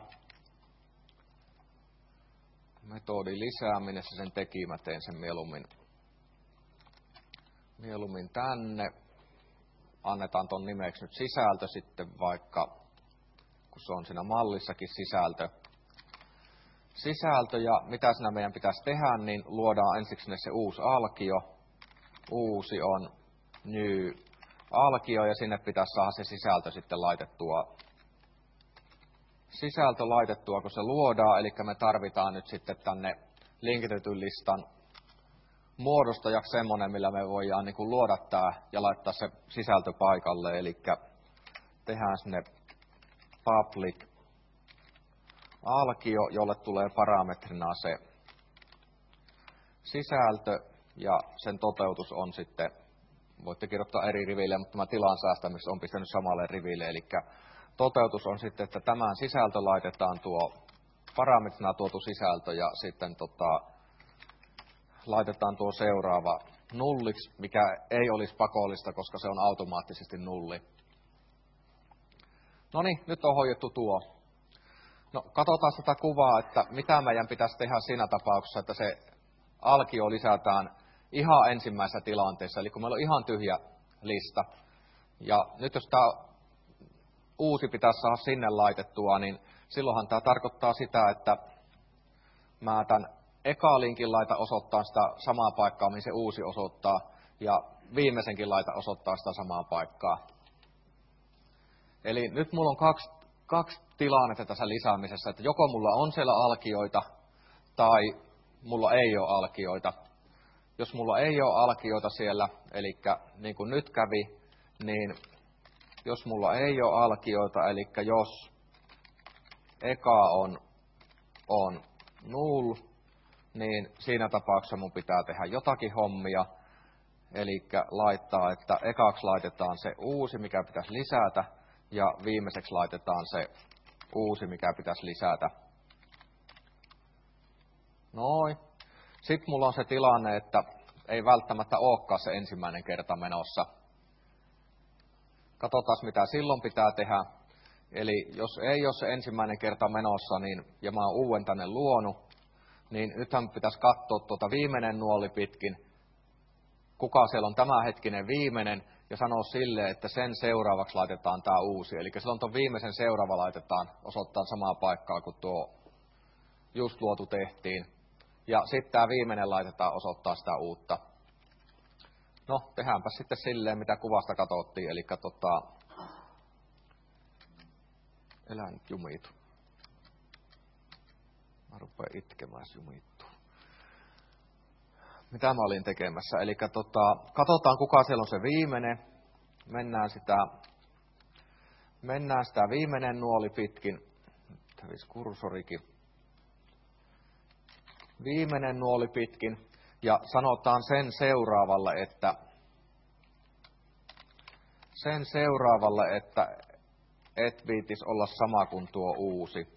Metodi lisää, minne se sen teki, mä teen sen mieluummin tänne. Annetaan ton nimeksi nyt sisältö sitten vaikka, kun se on siinä mallissakin sisältö. Ja mitä siinä meidän pitäisi tehdä, niin luodaan ensiksi se uusi alkio. Uusi on new alkio ja sinne pitäisi saada se sisältö sitten laitettua. Sisältö laitettua, kun se luodaan, eli me tarvitaan nyt sitten tänne linkitetyn listan muodostajaksi semmoinen, millä me voidaan niin kuin luoda tämä ja laittaa se sisältö paikalle. Eli tehdään sinne public alkio, jolle tulee parametrina se sisältö ja sen toteutus on sitten, voitte kirjoittaa eri riville, mutta tämä tilan säästämistä on pistänyt samalle riville. Eli toteutus on sitten, että tämän sisältö laitetaan tuo parametrina tuotu sisältö ja sitten laitetaan tuo seuraava nulliksi, mikä ei olisi pakollista, koska se on automaattisesti nulli. No niin, nyt on hoidettu tuo. No, katsotaan tätä kuvaa, että mitä meidän pitäisi tehdä siinä tapauksessa, että se alkio lisätään ihan ensimmäisessä tilanteessa, eli kun meillä on ihan tyhjä lista. Ja nyt jos tämä uusi pitäisi saada sinne laitettua, niin silloinhan tämä tarkoittaa sitä, että mä tämän eka linkin laita osoittaa sitä samaa paikkaa, mihin se uusi osoittaa, ja viimeisenkin laita osoittaa sitä samaa paikkaa. Eli nyt mulla on kaksi tilannetta tässä lisäämisessä, että joko mulla on siellä alkioita, tai mulla ei ole alkioita. Jos mulla ei ole alkioita siellä, eli niin kuin nyt kävi, niin jos mulla ei ole alkioita, eli jos eka on null, niin siinä tapauksessa mun pitää tehdä jotakin hommia, eli laittaa, että ekaksi laitetaan se uusi, mikä pitäisi lisätä, ja viimeiseksi laitetaan se uusi, mikä pitäisi lisätä. Noin. Sitten mulla on se tilanne, että ei välttämättä olekaan se ensimmäinen kerta menossa. Katsotaan, mitä silloin pitää tehdä. Eli jos ei ole se ensimmäinen kerta menossa, niin, ja mä oon uuden tänne luonut, niin nythän pitäisi katsoa tuota viimeinen nuoli pitkin, kuka siellä on tämänhetkinen viimeinen, ja sanoa sille, että sen seuraavaksi laitetaan tämä uusi. Eli silloin tuon viimeisen seuraava laitetaan osoittaa samaa paikkaa kuin tuo just luotu tehtiin. Ja sitten tämä viimeinen laitetaan osoittaa sitä uutta. No, tehdäänpä sitten silleen, mitä kuvasta katsottiin, eli elä nyt jumitu. Mä rupean itkemään, jumittuu. Mitä mä olin tekemässä? Eli katsotaan, kuka siellä on se viimeinen. Mennään sitä Mennään sitä viimeinen nuoli pitkin. Nyt hävisi kursorikin. Viimeinen nuoli pitkin. Ja sanotaan sen seuraavalle, että et viitis olla sama kuin tuo uusi.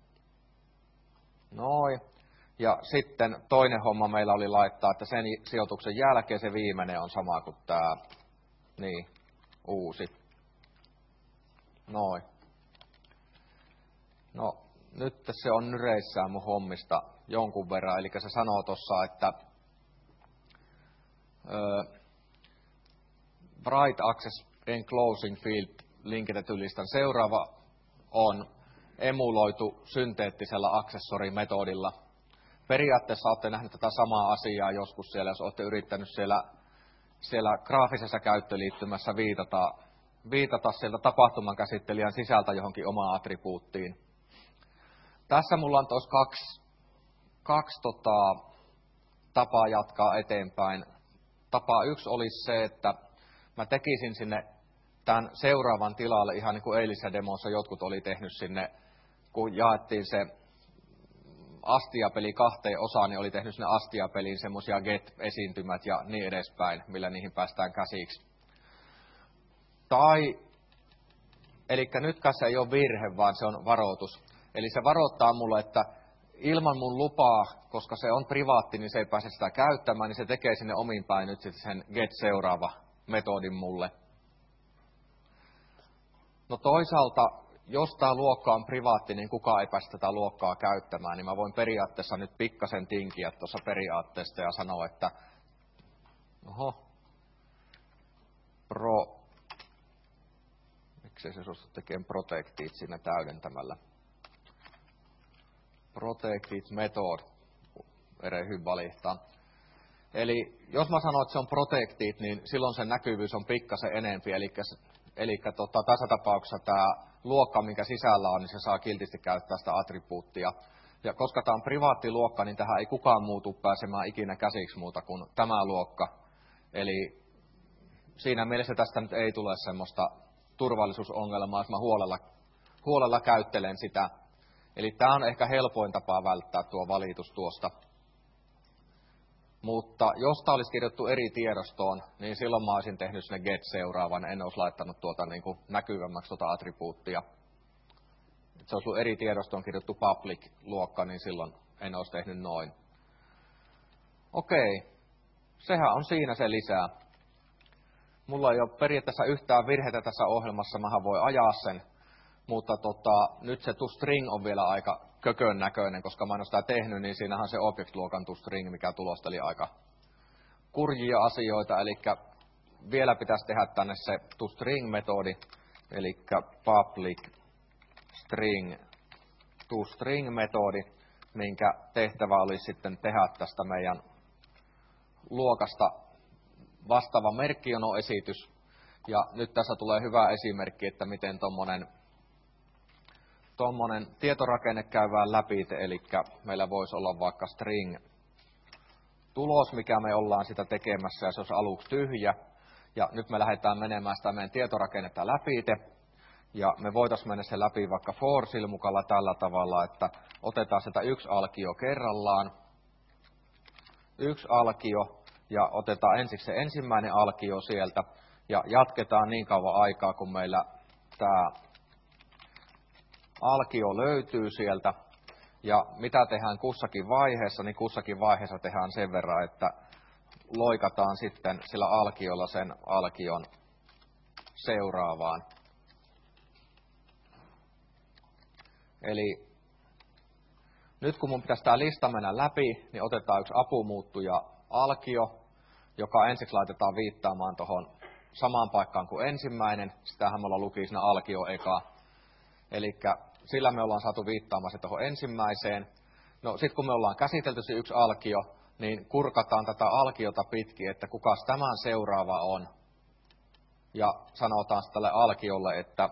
Noin. Ja sitten toinen homma meillä oli laittaa, että sen sijoituksen jälkeen se viimeinen on sama kuin tämä uusi. Noin. No, nyt se on nyreissään mun hommista jonkun verran. Eli se sanoo tuossa, että Write Access Enclosing Field linkitetyn listan seuraava on emuloitu synteettisellä aksessorimetodilla. Periaatteessa olette nähneet tätä samaa asiaa joskus siellä, jos olette yrittänyt siellä graafisessa käyttöliittymässä viitata sieltä tapahtuman käsittelijän sisältä johonkin omaan attribuuttiin. Tässä mulla on kaksi tapaa jatkaa eteenpäin. Tapa yksi olisi se, että mä tekisin sinne tämän seuraavan tilalle, ihan niin kuin eilisessä demossa jotkut oli tehnyt sinne, kun jaettiin se Astia-peli kahteen osaan, niin oli tehnyt sinne Astia-peliin semmoisia get-esiintymät ja niin edespäin, millä niihin päästään käsiksi. Eli nytkään se ei ole virhe, vaan se on varoitus. Eli se varoittaa mulle, että ilman mun lupaa, koska se on privaatti, niin se ei pääse sitä käyttämään, niin se tekee sinne omin päin nyt sitten sen get-seuraava metodin mulle. No toisaalta, jos tämä luokka on privaatti, niin kukaan ei pääse tätä luokkaa käyttämään, niin mä voin periaatteessa nyt pikkasen tinkiä tuossa periaatteesta ja sanoa, että miksei se suostu tekemään protectit siinä täydentämällä. Protected method, erehdy valihtaa. Eli jos mä sanon, että se on protected, niin silloin sen näkyvyys on pikkasen enempi. Eli tässä tapauksessa tämä luokka, minkä sisällä on, niin se saa kiltisti käyttää sitä attribuuttia. Ja koska tämä on privaattiluokka, niin tähän ei kukaan muu tule pääsemään ikinä käsiksi muuta kuin tämä luokka. Eli siinä mielessä tästä nyt ei tule semmoista turvallisuusongelmaa, jos mä huolella käyttelen sitä. Eli tämä on ehkä helpoin tapa välttää tuo valitus tuosta. Mutta jos tämä olisi kirjoittu eri tiedostoon, niin silloin mä olisin tehnyt sinne get seuraavan, en olisi laittanut tuota niin kuin näkyvämmäksi tuota attribuuttia. Et se olisi ollut eri tiedostoon kirjoittu public-luokka, niin silloin en olisi tehnyt noin. Okei, sehän on siinä se lisää. Mulla ei ole periaatteessa yhtään virheitä tässä ohjelmassa, mähän voi ajaa sen. Mutta nyt se toString on vielä aika kökön näköinen, koska mä en ole sitä tehnyt, niin siinähän on se object-luokan toString, mikä tulosteli aika kurjia asioita. Eli vielä pitäisi tehdä tänne se toString-metodi, eli public string toString-metodi, minkä tehtävä olisi sitten tehdä tästä meidän luokasta vastaava merkkijono-esitys. Ja nyt tässä tulee hyvä esimerkki, että miten tuommoinen tietorakenne käydään läpi, eli meillä voisi olla vaikka string tulos, mikä me ollaan sitä tekemässä, ja se olisi aluksi tyhjä. Ja nyt me lähdetään menemään sitä meidän tietorakennetta läpi, ja me voitaisiin mennä se läpi vaikka for-silmukalla tällä tavalla, että otetaan sitä yksi alkio kerrallaan, yksi alkio, ja otetaan ensiksi se ensimmäinen alkio sieltä, ja jatketaan niin kauan aikaa, kun meillä tämä alkio löytyy sieltä. Ja mitä tehdään kussakin vaiheessa, niin kussakin vaiheessa tehdään sen verran, että loikataan sitten sillä alkiolla sen alkion seuraavaan. Eli nyt kun mun pitäisi tämä lista mennä läpi, niin otetaan yksi apumuuttuja alkio, joka ensiksi laitetaan viittaamaan tuohon samaan paikkaan kuin ensimmäinen. Sitähän me ollaan luki siinä alkio eka. Eli sillä me ollaan saatu viittaamaan se tuohon ensimmäiseen. No sitten kun me ollaan käsitelty se yksi alkio, niin kurkataan tätä alkiota pitkin, että kukas tämän seuraava on. Ja sanotaan tälle alkiolle, että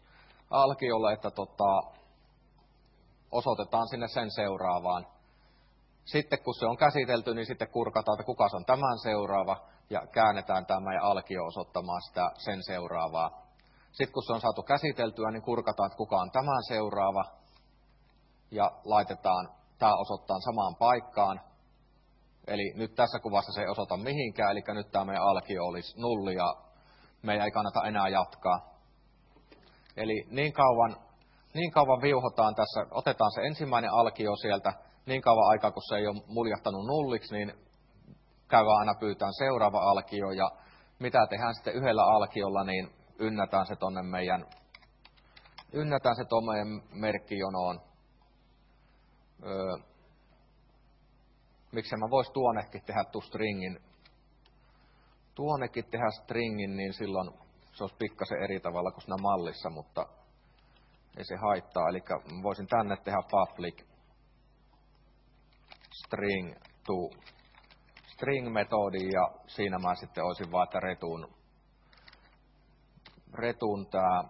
osoitetaan sinne sen seuraavaan. Sitten kun se on käsitelty, niin sitten kurkataan, että kukas on tämän seuraava, ja käännetään tämä meidän alkio osoittamaan sitä sen seuraavaa. Sitten kun se on saatu käsiteltyä, niin kurkataan, että kuka on tämän seuraava. Ja laitetaan tämä osoittaa samaan paikkaan. Eli nyt tässä kuvassa se ei osoita mihinkään, eli nyt tämä meidän alkio olisi 0 ja meidän ei kannata enää jatkaa. Eli niin kauan viuhotaan tässä, otetaan se ensimmäinen alkio sieltä, niin kauan aikaa kun se ei ole muljahtanut 0, niin käydään aina pyytään seuraava alkio ja mitä tehdään sitten yhdellä alkiolla, niin ynnätään se tuonne meidän merkkijonoon. Miksi mä vois tuonnekin tehdä stringin, niin silloin se olisi pikkasen eri tavalla kuin siinä mallissa, mutta ei se haittaa. Eli voisin tänne tehdä public string to string-metodi ja siinä mä sitten olisin vaan, että retun tää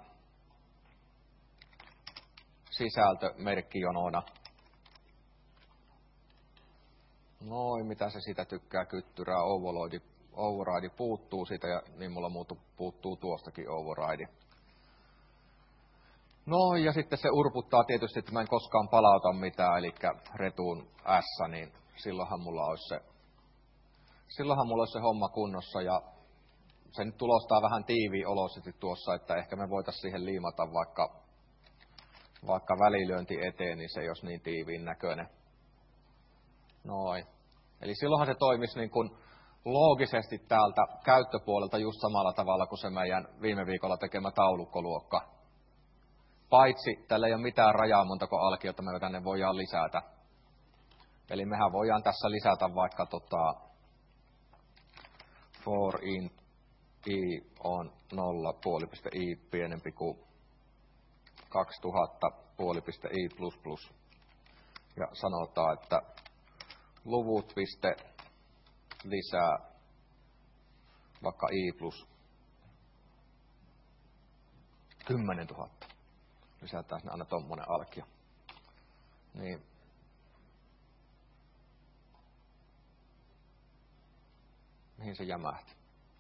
sisältö merkkijonona. Noin, mitä se siitä tykkää kyttyrää, override puuttuu siitä ja niin mulla puuttuu tuostakin override. No ja sitten se urputtaa tietysti, että mä en koskaan palauta mitään, eli retuun S, niin silloinhan mulla olisi se homma kunnossa ja se nyt tulostaa vähän tiiviin oloisesti tuossa, että ehkä me voitaisiin siihen liimata vaikka välilyönti eteen, niin se ei olisi niin tiiviin näköinen. Noin. Eli silloinhan se toimisi niin kuin loogisesti täältä käyttöpuolelta just samalla tavalla kuin se meidän viime viikolla tekemä taulukkoluokka. Paitsi tällä ei ole mitään rajaa montako alkiota me tänne voidaan lisätä. Eli mehän voidaan tässä lisätä vaikka for int i on 0, i pienempi kuin 2000, i plus plus. Ja sanotaan, että luvut lisää vaikka i plus 10 000. Lisätään sinne aina tommonen alkio. Niin. Mihin se jämähti?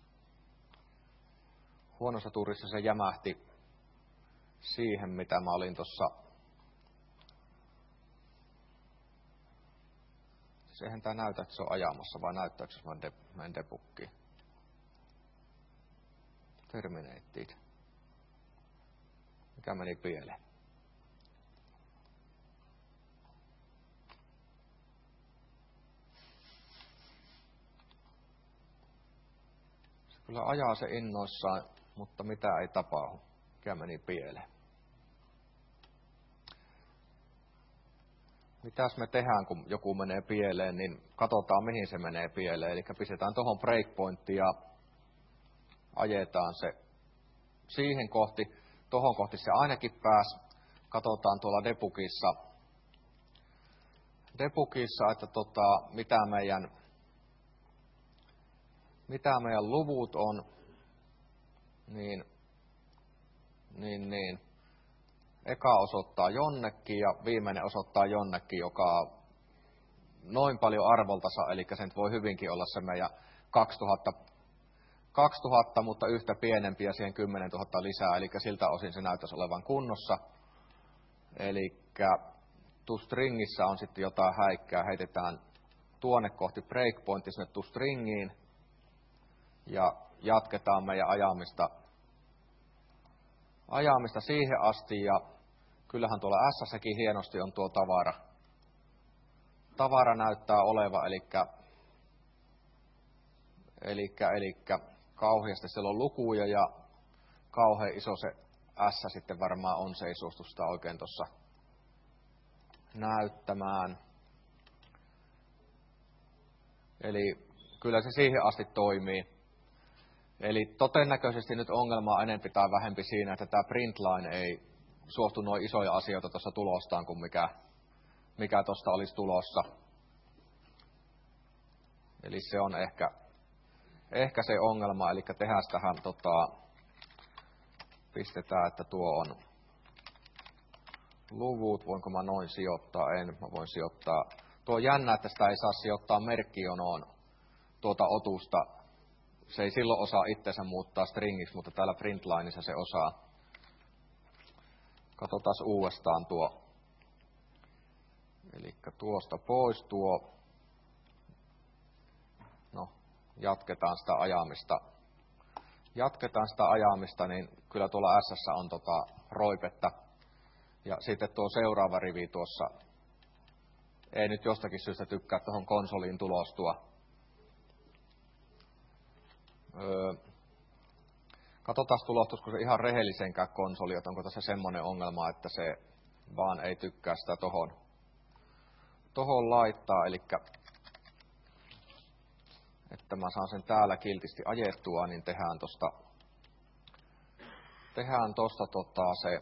Huonossa tuurissa se jämähti siihen, mitä mä olin tuossa. Eihän tää näytä, että se on ajamassa, vai näyttääkö se, että mä menen debuggiin? Terminated. Mikä meni pieleen? Se kyllä ajaa se innoissaan, mutta mitä ei tapahdu. Mikä meni pieleen? Mitäs me tehdään, kun joku menee pieleen, niin katsotaan, mihin se menee pieleen. Eli pistetään tuohon breakpointtiin ja ajetaan se siihen kohti. Tuohon kohti se ainakin pääsi. Katsotaan tuolla debugissa, että mitä meidän luvut on. Niin. Eka osoittaa jonnekin ja viimeinen osoittaa jonnekin, joka on noin paljon arvoltansa, eli se nyt voi hyvinkin olla se meidän 2000, mutta yhtä pienempi ja siihen 10 000 lisää, eli siltä osin se näyttäisi olevan kunnossa. Eli toStringissä on sitten jotain häikkää, heitetään tuonne kohti breakpointti sinne toStringiin ja jatketaan meidän ajamista siihen asti ja kyllähän tuolla S-säkin hienosti on tuo tavara. Tavara näyttää oleva, eli kauheasti siellä on lukuja ja kauhean iso se S sitten varmaan on, se ei suostu sitä oikein tuossa näyttämään. Eli kyllä se siihen asti toimii. Eli todennäköisesti nyt ongelma on enempi tai vähempi siinä, että tämä printline ei suostu noin isoja asioita tuossa tulostaan kuin mikä tuosta olisi tulossa. Eli se on ehkä se ongelma, eli tehdään tähän, pistetään, että tuo on luvut, voinko mä noin sijoittaa, en, mä voin sijoittaa. Tuo on jännä, että sitä ei saa sijoittaa merkkijonoon tuota otusta. Se ei silloin osaa itsensä muuttaa stringiksi, mutta täällä printlineissa se osaa. Katsotaan uudestaan tuo. Eli tuosta pois tuo. No, jatketaan sitä ajamista, niin kyllä tuolla S:ssä on roipetta. Ja sitten tuo seuraava rivi tuossa, ei nyt jostakin syystä tykkää tuohon konsoliin tulostua. Katsotaan tulostusko se ihan rehellisenkään konsoli, että onko tässä semmoinen ongelma, että se vaan ei tykkää sitä tohon laittaa, eli että mä saan sen täällä kiltisti ajettua, niin tehdään tosta se,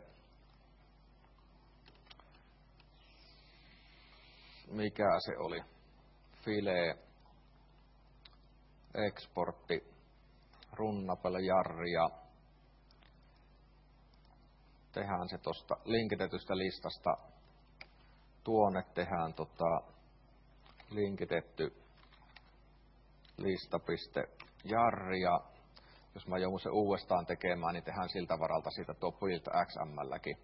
mikä se oli, file, exportti, runnapelle jarri ja tehdään se tosta linkitetystä listasta tuonne, tehdään linkitetty lista.jarri ja jos mä joudun se uudestaan tekemään, niin tehdään siltä varalta siitä tuo build XML:kin.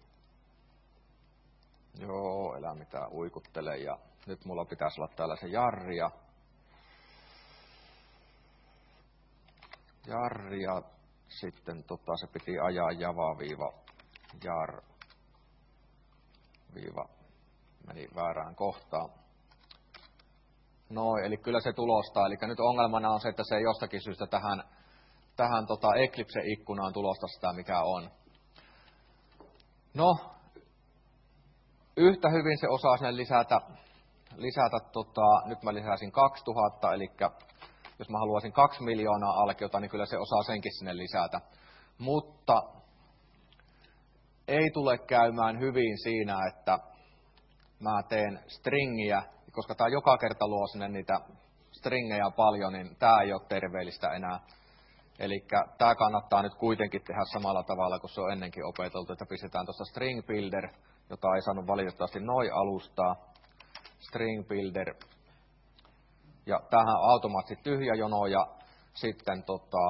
Joo, elää mitään uikuttele ja nyt mulla pitäisi olla täällä se jarri ja sitten se piti ajaa java-jar meni väärään kohtaan. No, eli kyllä se tulostaa. Eli nyt ongelmana on se, että se ei jostakin syystä tähän Eclipse-ikkunaan tulosta sitä, mikä on. No, yhtä hyvin se osaa sinne lisätä nyt mä lisäsin 2000, eli jos mä haluaisin 2 miljoonaa alkiota, niin kyllä se osaa senkin sinne lisätä. Mutta ei tule käymään hyvin siinä, että mä teen stringiä, koska tää joka kerta luo sinne niitä stringejä paljon, niin tää ei ole terveellistä enää. Eli tää kannattaa nyt kuitenkin tehdä samalla tavalla, kuin se on ennenkin opeteltu, että pistetään tuosta string builder, jota ei saanut valitettavasti alustaa. String builder. Ja tämähän on automaattisesti tyhjä jono ja sitten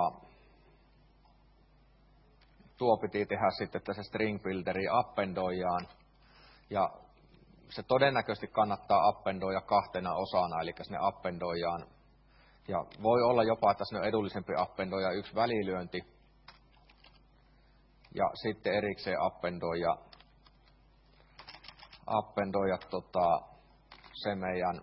tuo piti tehdä sitten, että se string builderi appendoidaan. Ja se todennäköisesti kannattaa appendoida 2 osana, eli sinne appendoidaan. Ja voi olla jopa, että sinne on edullisempi appendoida 1 välilyönti. Ja sitten erikseen appendoida se meidän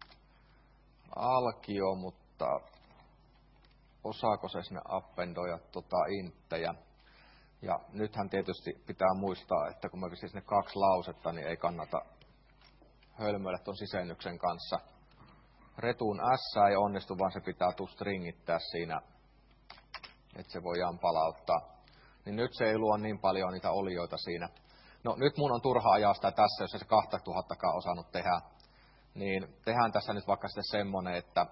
alkio, mutta osaako se sinne appendoida inttejä. Ja nythän tietysti pitää muistaa, että kun mä pistin sinne 2 lausetta, niin ei kannata hölmöillä ton sisennyksen kanssa. Retuun S ei onnistu, vaan se pitää stringittää siinä, että se voidaan palauttaa. Niin nyt se ei luo niin paljon niitä olioita siinä. No nyt mun on turha ajaa sitä tässä, jos ei se 2000 osannut tehdä. Niin tehdään tässä nyt vaikka sitten semmonen, että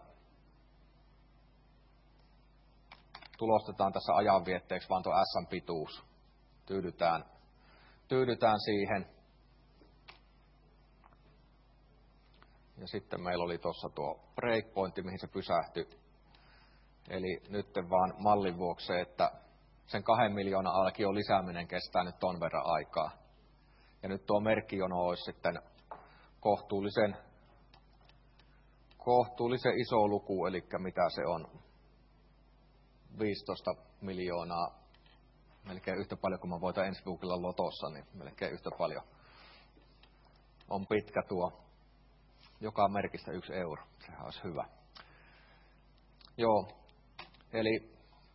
tulostetaan tässä ajanvietteeksi vaan tuo S pituus. Tyydytään siihen. Ja sitten meillä oli tuossa tuo breakpointti, mihin se pysähtyi. Eli nyt vaan mallin vuoksi, että sen 2 miljoonan alkion lisääminen kestää nyt ton verran aikaa. Ja nyt tuo merkkijono olisi sitten kohtuullisen iso luku, eli mitä se on, 15 miljoonaa, melkein yhtä paljon kuin mä voitan ensi vuokilla lotossa, niin melkein yhtä paljon on pitkä tuo. Joka merkistä 1 euro, sehän olisi hyvä. Joo, eli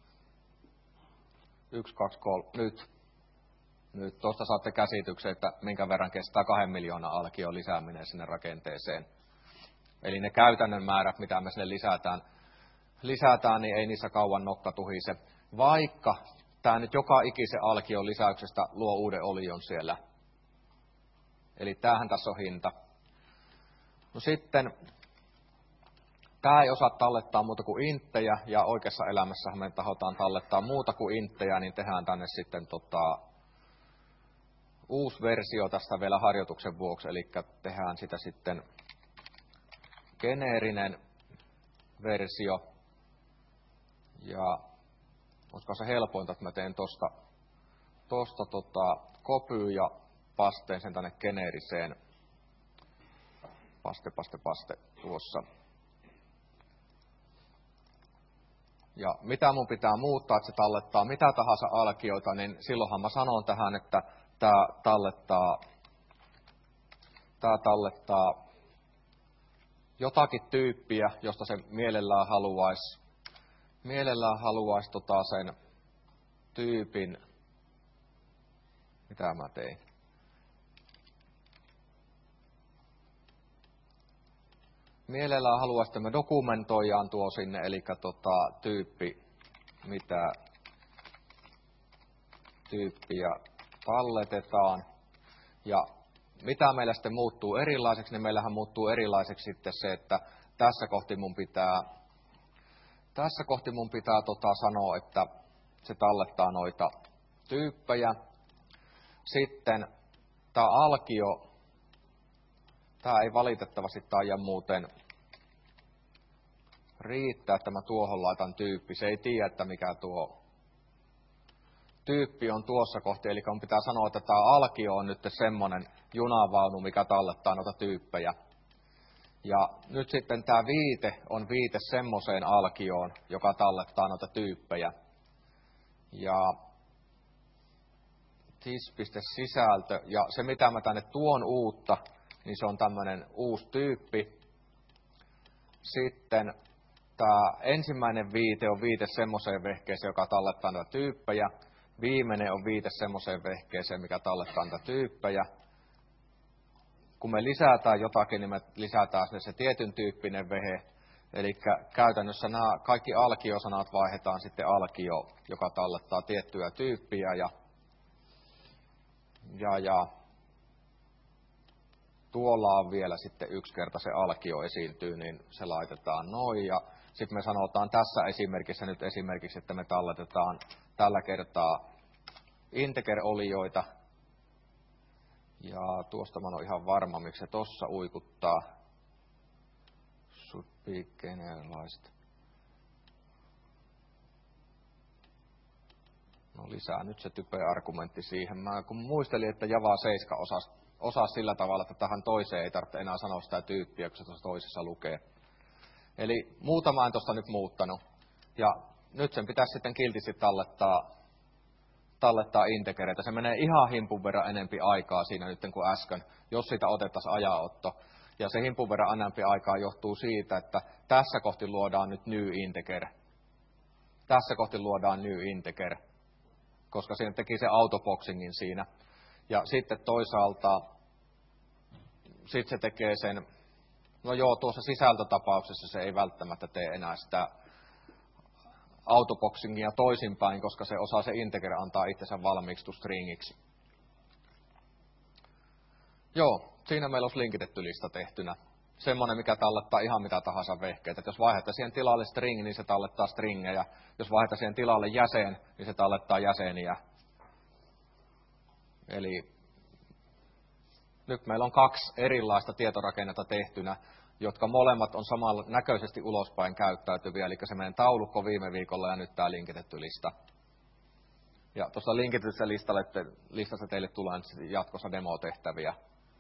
1, 2, 3, nyt tuosta saatte käsityksen, että minkä verran kestää 2 miljoonan alkion lisääminen sinne rakenteeseen. Eli ne käytännön määrät, mitä me sinne lisätään, niin ei niissä kauan nokka tuhise. Vaikka tämä nyt joka ikisen alkion lisäyksestä luo uuden olion siellä. Eli tämähän tässä on hinta. No sitten, tämä ei osaa tallettaa muuta kuin inttejä, ja oikeassa elämässä me tahotaan tallettaa muuta kuin inttejä, niin tehdään tänne sitten uusi versio tästä vielä harjoituksen vuoksi, eli tehdään sitä sitten geneerinen versio, ja olisiko se helpointa, että mä teen tosta copy ja pasteen sen tänne geneeriseen. Paste tuossa. Ja mitä mun pitää muuttaa, että se tallettaa mitä tahansa alkioita, niin silloinhan mä sanon tähän, että tää tallettaa jotakin tyyppiä, josta se mielellään haluaisi sen tyypin. Mitä mä tein? Mielellään haluaisi, että me dokumentoidaan tuo sinne, eli tyyppi, mitä tyyppiä talletetaan. Ja mitä meillä sitten muuttuu erilaiseksi, niin meillähän muuttuu erilaiseksi sitten se, että tässä kohti mun pitää sanoa, että se tallettaa noita tyyppejä. Sitten tämä alkio, tämä ei valitettavasti taida muuten riittää, että mä tuohon laitan tyyppi. Se ei tiedä, että mikä tuo tyyppi on tuossa kohti. Eli mun pitää sanoa, että tämä alkio on nyt semmoinen junavaunu, mikä tallettaa noita tyyppejä. Ja nyt sitten tämä viite on viite semmoiseen alkioon, joka tallettaa noita tyyppejä. Ja sisältö. Ja se, mitä mä tänne tuon uutta, niin se on tämmöinen uusi tyyppi. Sitten tämä ensimmäinen viite on viite semmoiseen vehkeeseen, joka tallettaa näitä tyyppejä. Viimeinen on viite semmoiseen vehkeeseen, mikä tallettaa näitä tyyppejä. Kun me lisätään jotakin, niin me lisätään se tietyn tyyppinen vehe. Eli käytännössä nämä kaikki alkiosanat vaihdetaan sitten alkio, joka tallettaa tiettyä tyyppiä. Ja tuolla on vielä sitten yksi kerta se alkio esiintyy, niin se laitetaan noin. Ja sitten me sanotaan tässä esimerkissä nyt esimerkiksi, että me talletetaan tällä kertaa integer-olioita. Ja tuosta mä oon ihan varma, miksi se tossa uikuttaa. Should be generalized. No lisää nyt se typeä argumentti siihen. Mä kun muistelin, että Java 7 osaa sillä tavalla, että tähän toiseen ei tarvitse enää sanoa sitä tyyppiä, kun se tuossa toisessa lukee. Eli muutama en tuosta nyt muuttanut. Ja nyt sen pitäisi sitten kiltisti tallettaa integereitä. Se menee ihan himpun verran enempi aikaa siinä nyt kuin äsken, jos siitä otettaisiin ajanotto. Ja se himpun verran enempi aikaa johtuu siitä, että tässä kohti luodaan nyt new integer. Tässä kohti luodaan new integer, koska siinä teki se autoboxingin siinä. Ja sitten toisaalta se tekee sen, no joo, tuossa sisältötapauksessa se ei välttämättä tee enää sitä autoboxingia toisinpäin, koska se osaa se integer antaa itsensä valmiiksi to stringiksi. Joo, siinä meillä olisi linkitetty lista tehtynä. Semmoinen, mikä tallettaa ihan mitä tahansa vehkeitä. Jos vaihdetaan siihen tilalle string, niin se tallettaa stringejä. Jos vaihdetaan siihen tilalle jäsen, niin se tallettaa jäseniä. Eli nyt meillä on 2 erilaista tietorakennetta tehtynä, jotka molemmat on saman näköisesti ulospäin käyttäytyviä. Eli se meidän taulukko viime viikolla ja nyt tämä linkitetty lista. Ja tuossa linkitetyssä listassa teille tulee jatkossa demotehtäviä.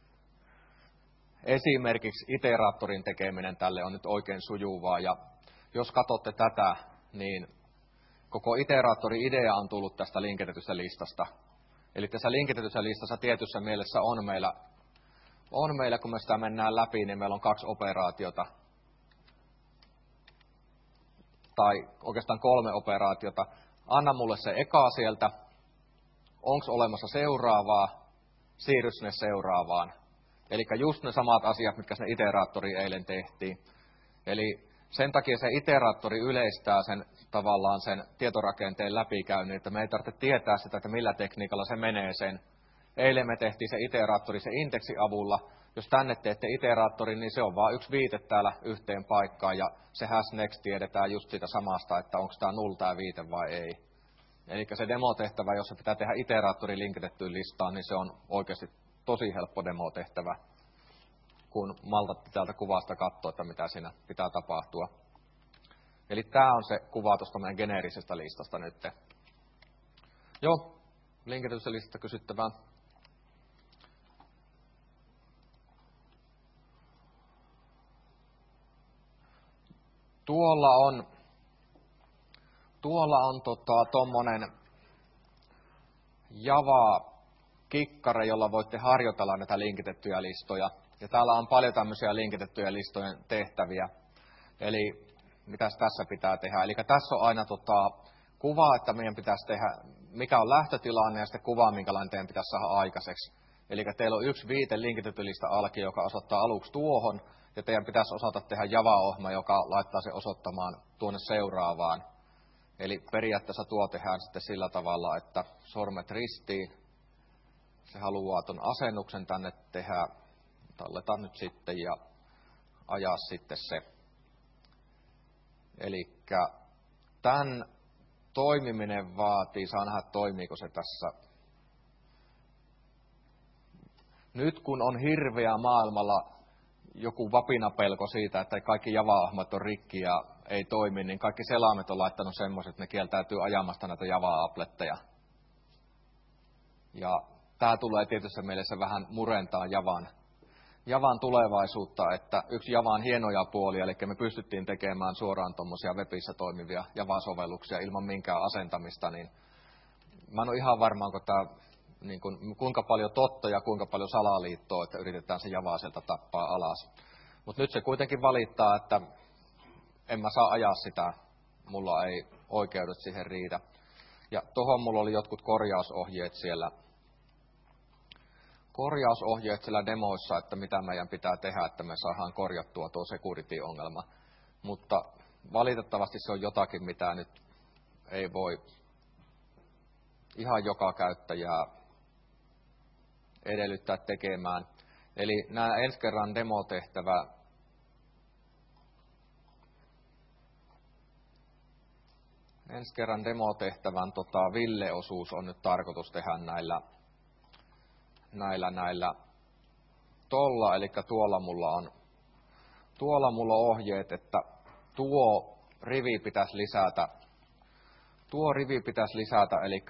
Esimerkiksi iteraattorin tekeminen tälle on nyt oikein sujuvaa. Ja jos katsotte tätä, niin koko iteraattori-idea on tullut tästä linkitetystä listasta. Eli tässä linkitetyssä listassa tietyssä mielessä on meillä, kun me sitä mennään läpi, niin meillä on 2 operaatiota. Tai oikeastaan 3 operaatiota. Anna mulle se eka sieltä. Onko olemassa seuraavaa? Siirry sinne seuraavaan. Eli just ne samat asiat, mitkä se iteraattori eilen tehtiin. Eli sen takia se iteraattori yleistää tavallaan sen tietorakenteen läpikäynnin, että me ei tarvitse tietää sitä, että millä tekniikalla se menee sen. Eilen me tehtiin se iteraattori se indeksi avulla. Jos tänne teette iteraattorin, niin se on vain yksi viite täällä yhteen paikkaan ja se has next tiedetään just siitä samasta, että onko tämä null tämä viite vai ei. Eli se demotehtävä, jos se pitää tehdä iteraattori linkitettyyn listaan, niin se on oikeasti tosi helppo demotehtävä, kun maltatte täältä kuvasta katsoa, että mitä siinä pitää tapahtua. Eli tämä on se kuva tuosta meidän geneerisestä listasta nyt. Joo, linkitetystä listasta kysyttävää. tuolla on tommonen Java-kikkare, jolla voitte harjoitella näitä linkitettyjä listoja. Ja täällä on paljon tämmöisiä linkitettyjä listojen tehtäviä. Eli mitäs tässä pitää tehdä? Eli tässä on aina kuva, että meidän pitäisi tehdä, mikä on lähtötilanne ja sitten kuva, minkälainen teidän pitäisi saada aikaiseksi. Eli teillä on yksi viite linkitetty lista alki, joka osoittaa aluksi tuohon, ja teidän pitäisi osata tehdä Java-ohjelma, joka laittaa se osoittamaan tuonne seuraavaan. Eli periaatteessa tuo tehdään sitten sillä tavalla, että sormet ristiin. Se haluaa tuon asennuksen tänne tehdä. Talleta nyt sitten ja ajaa sitten se. Eli tämän toimiminen vaatii, saa nähdä toimiiko se tässä. Nyt kun on hirveä maailmalla joku vapinapelko siitä, että kaikki Java-ohjelmat on rikki ja ei toimi, niin kaikki selaimet on laittanut semmoiset, että ne kieltäytyy ajamasta näitä Java-appletteja. Ja tämä tulee tietysti mielessä vähän murentaa Javan tulevaisuutta, että yksi Javan hienoja puolia, eli me pystyttiin tekemään suoraan tuommoisia webissä toimivia Java-sovelluksia ilman minkään asentamista, niin mä en ole ihan varma, onko tämä niin kuinka paljon totta ja kuinka paljon salaliittoa, että yritetään se Java sieltä tappaa alas. Mutta nyt se kuitenkin valittaa, että en mä saa ajaa sitä, mulla ei oikeudet siihen riitä. Ja tohon mulla oli jotkut korjausohjeet siellä demoissa, että mitä meidän pitää tehdä, että me saadaan korjattua tuo security-ongelma. Mutta valitettavasti se on jotakin, mitä nyt ei voi ihan joka käyttäjää edellyttää tekemään. Eli nämä ensi kerran demotehtävän Ville-osuus on nyt tarkoitus tehdä näillä tolla, eli tuolla mulla on ohjeet, että tuo rivi pitäisi lisätä, eli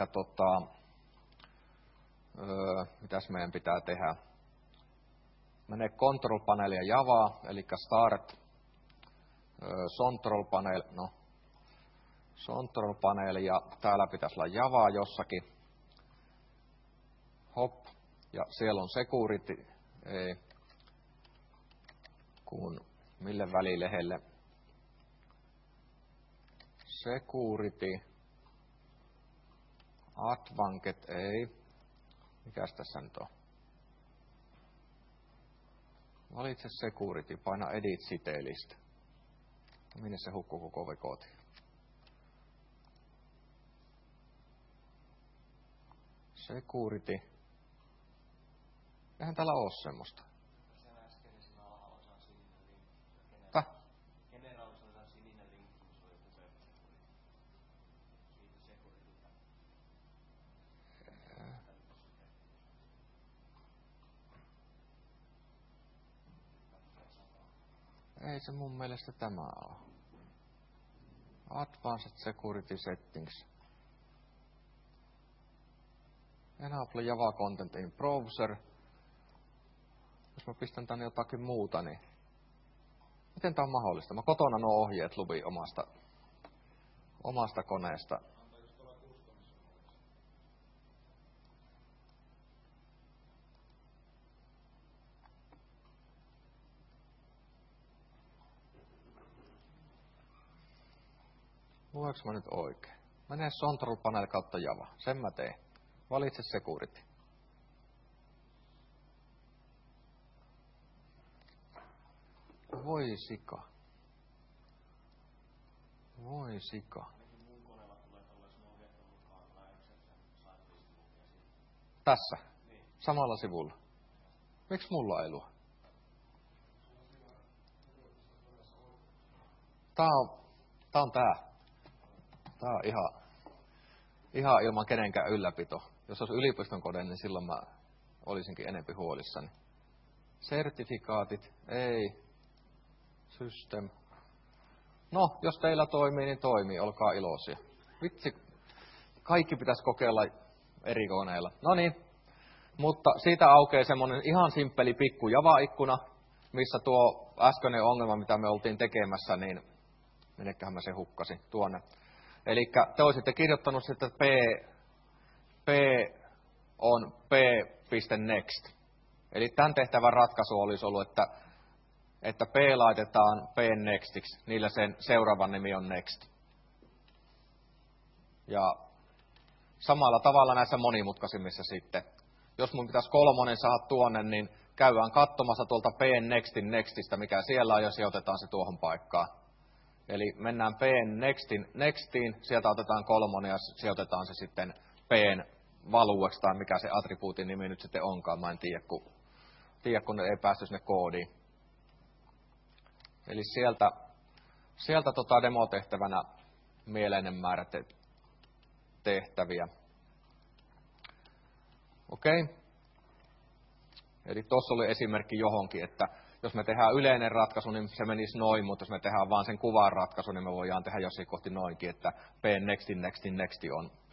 mitäs meidän pitää tehdä? Menee control panel ja Java, eli start, control panel ja täällä pitäisi olla Java jossakin. Hop, ja siellä on security, mille välilehelle? Security, advanced, ei. Mikäs tässä nyt on? Valitse security, paina edit siteilistä. Minne se hukkuu koko vekoti? Security. Eihän täällä ole semmoista. Ei se mun mielestä tämä ole. Advanced Security Settings. Enable Java Content in Browser. Jos mä pistän tänne jotakin muuta, niin miten tää on mahdollista? Mä kotona nuo ohjeet luvin omasta koneesta. Luenko mä nyt oikein? Mene Control Panel kautta Java. Sen mä teen. Valitse Security. Voi sika. Tässä. Samalla sivulla. Miksi mulla ei lue? Tää on tää. Tää on ihan ilman kenenkään ylläpito. Jos olisi yliopiston kone, niin silloin mä olisinkin enempi huolissani. Sertifikaatit, ei. System. No, jos teillä toimii, niin toimii. Olkaa iloisia. Vitsi, kaikki pitäisi kokeilla eri koneilla. No niin, mutta siitä aukeaa semmoinen ihan simppeli pikku Java-ikkuna, missä tuo äskeinen ongelma, mitä me oltiin tekemässä, niin minnekähän mä se hukkasin, tuonne. Eli te olisitte kirjoittanut sitten, että P on P.next. Eli tämän tehtävän ratkaisu olisi ollut, että P laitetaan P.nextiksi, niillä sen seuraavan nimi on next. Ja samalla tavalla näissä monimutkaisimmissa sitten. Jos mun pitäisi 3 saada tuonne, niin käydään katsomassa tuolta P.nextin nextistä, mikä siellä on, ja sijoitetaan se tuohon paikkaan. Eli mennään P.nextiin, sieltä otetaan 3 ja sijoitetaan se sitten P:n valueksi, tai mikä se attribuutin nimi nyt sitten onkaan, mä en tiedä, kun ei päästy sinne koodiin. Eli sieltä demotehtävänä mieleinen määrä tehtäviä. Okei. Eli tuossa oli esimerkki johonkin, että jos me tehdään yleinen ratkaisu, niin se menisi noin, mutta jos me tehdään vaan sen kuvan ratkaisu, niin me voidaan tehdä jossain kohti noinkin, että P nextin on P.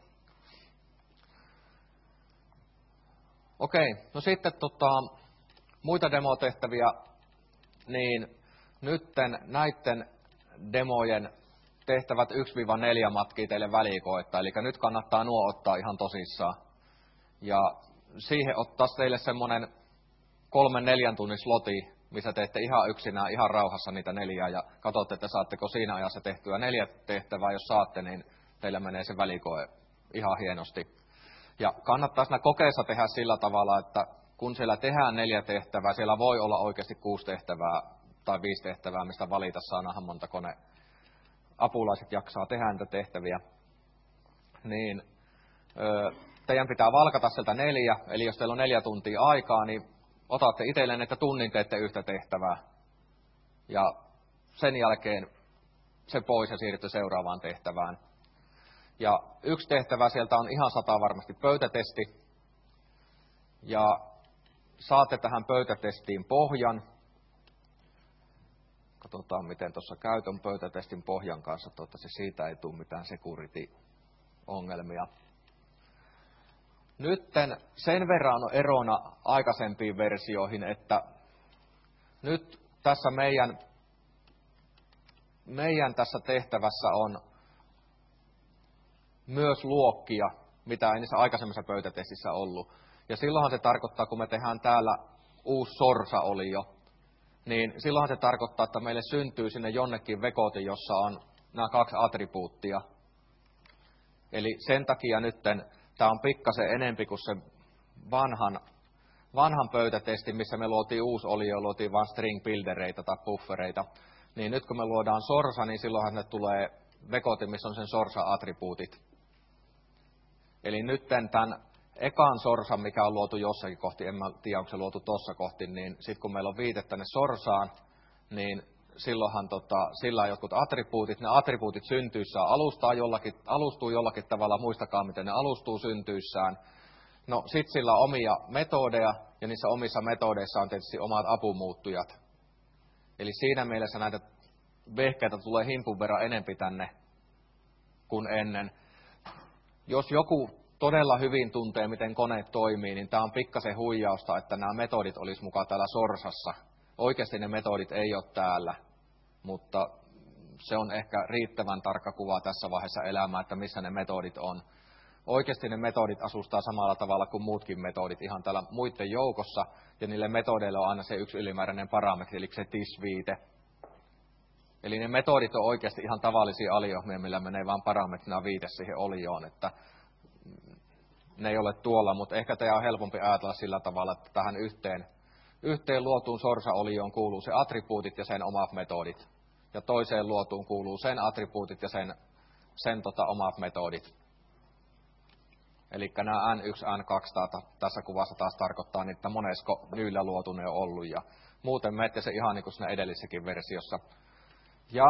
Okei, no sitten muita demotehtäviä, niin nytten näiden demojen tehtävät 1-4 matkii teille välikoetta, eli nyt kannattaa nuo ottaa ihan tosissaan. Ja siihen ottaa teille semmoinen 3-4 tunnin sloti, missä teette ihan yksinään, ihan rauhassa niitä 4, ja katsotte, että saatteko siinä ajassa tehtyä 4 tehtävää. Jos saatte, niin teillä menee se välikoe ihan hienosti. Ja kannattaa siinä kokeessa tehdä sillä tavalla, että kun siellä tehdään 4 tehtävää, siellä voi olla oikeasti 6 tehtävää tai 5 tehtävää, mistä valita saa nähdä montako ne apulaiset jaksaa tehdä niitä tehtäviä. Niin teidän pitää valkata sieltä 4, eli jos teillä on 4 tuntia aikaa, niin otatte itselleen, että tunnin teette yhtä tehtävää. Ja sen jälkeen se pois ja siirrytte seuraavaan tehtävään. Ja yksi tehtävä sieltä on ihan 100 varmasti pöytätesti. Ja saatte tähän pöytätestiin pohjan. Katsotaan, miten tuossa käytön pöytätestin pohjan kanssa. Toivottavasti siitä ei tule mitään security-ongelmia. Nytten sen verran on erona aikaisempiin versioihin, että nyt tässä meidän tässä tehtävässä on myös luokkia, mitä ei niissä aikaisemmissa pöytätestissä ollut. Ja silloinhan se tarkoittaa, kun me tehdään täällä uusi sorsa oli jo, niin silloinhan se tarkoittaa, että meille syntyy sinne jonnekin vekoti, jossa on nämä 2 attribuuttia. Eli sen takia nytten tämä on pikkasen enempi kuin se vanhan pöytätesti, missä me luotiin uusi olio, luotiin vain string-buildereita tai buffereita. Niin nyt kun me luodaan sorsa, niin silloinhan ne tulee vekoti, missä on sen sorsa-attribuutit. Eli nyt tämän ekan sorsan, mikä on luotu jossakin kohti, en mä tiedä, onko se luotu tuossa kohti, niin sitten kun meillä on viite tänne sorsaan, niin silloinhan sillä on jotkut attribuutit. Ne attribuutit syntyissään alustuu jollakin tavalla, muistakaa miten ne alustuu syntyissään. No sit sillä on omia metodeja, ja niissä omissa metodeissa on tietysti omat apumuuttujat. Eli siinä mielessä näitä vehkeitä tulee himpun verran enempi tänne kuin ennen. Jos joku todella hyvin tuntee, miten kone toimii, niin tämä on pikkasen huijausta, että nämä metodit olisi mukaan täällä sorsassa. Oikeasti ne metodit ei ole täällä, mutta se on ehkä riittävän tarkka kuva tässä vaiheessa elämää, että missä ne metodit on. Oikeasti ne metodit asustaa samalla tavalla kuin muutkin metodit ihan täällä muiden joukossa, ja niille metodeille on aina se yksi ylimääräinen parametri, eli se TIS-viite. Eli ne metodit on oikeasti ihan tavallisia aliohmia, millä menee vain parametrina viite siihen olioon, että ne ei ole tuolla, mutta ehkä teidän on helpompi ajatella sillä tavalla, että tähän yhteen luotuun sorsa-olioon kuuluu se attribuutit ja sen omat metodit. Ja toiseen luotuun kuuluu sen attribuutit ja sen omat metodit. Eli nämä N1, N2 tässä kuvassa taas tarkoittaa, että monesko nyillä luotu ne on ollut. Ja muuten menette se ihan niin kuin siinä edellisessäkin versiossa. Ja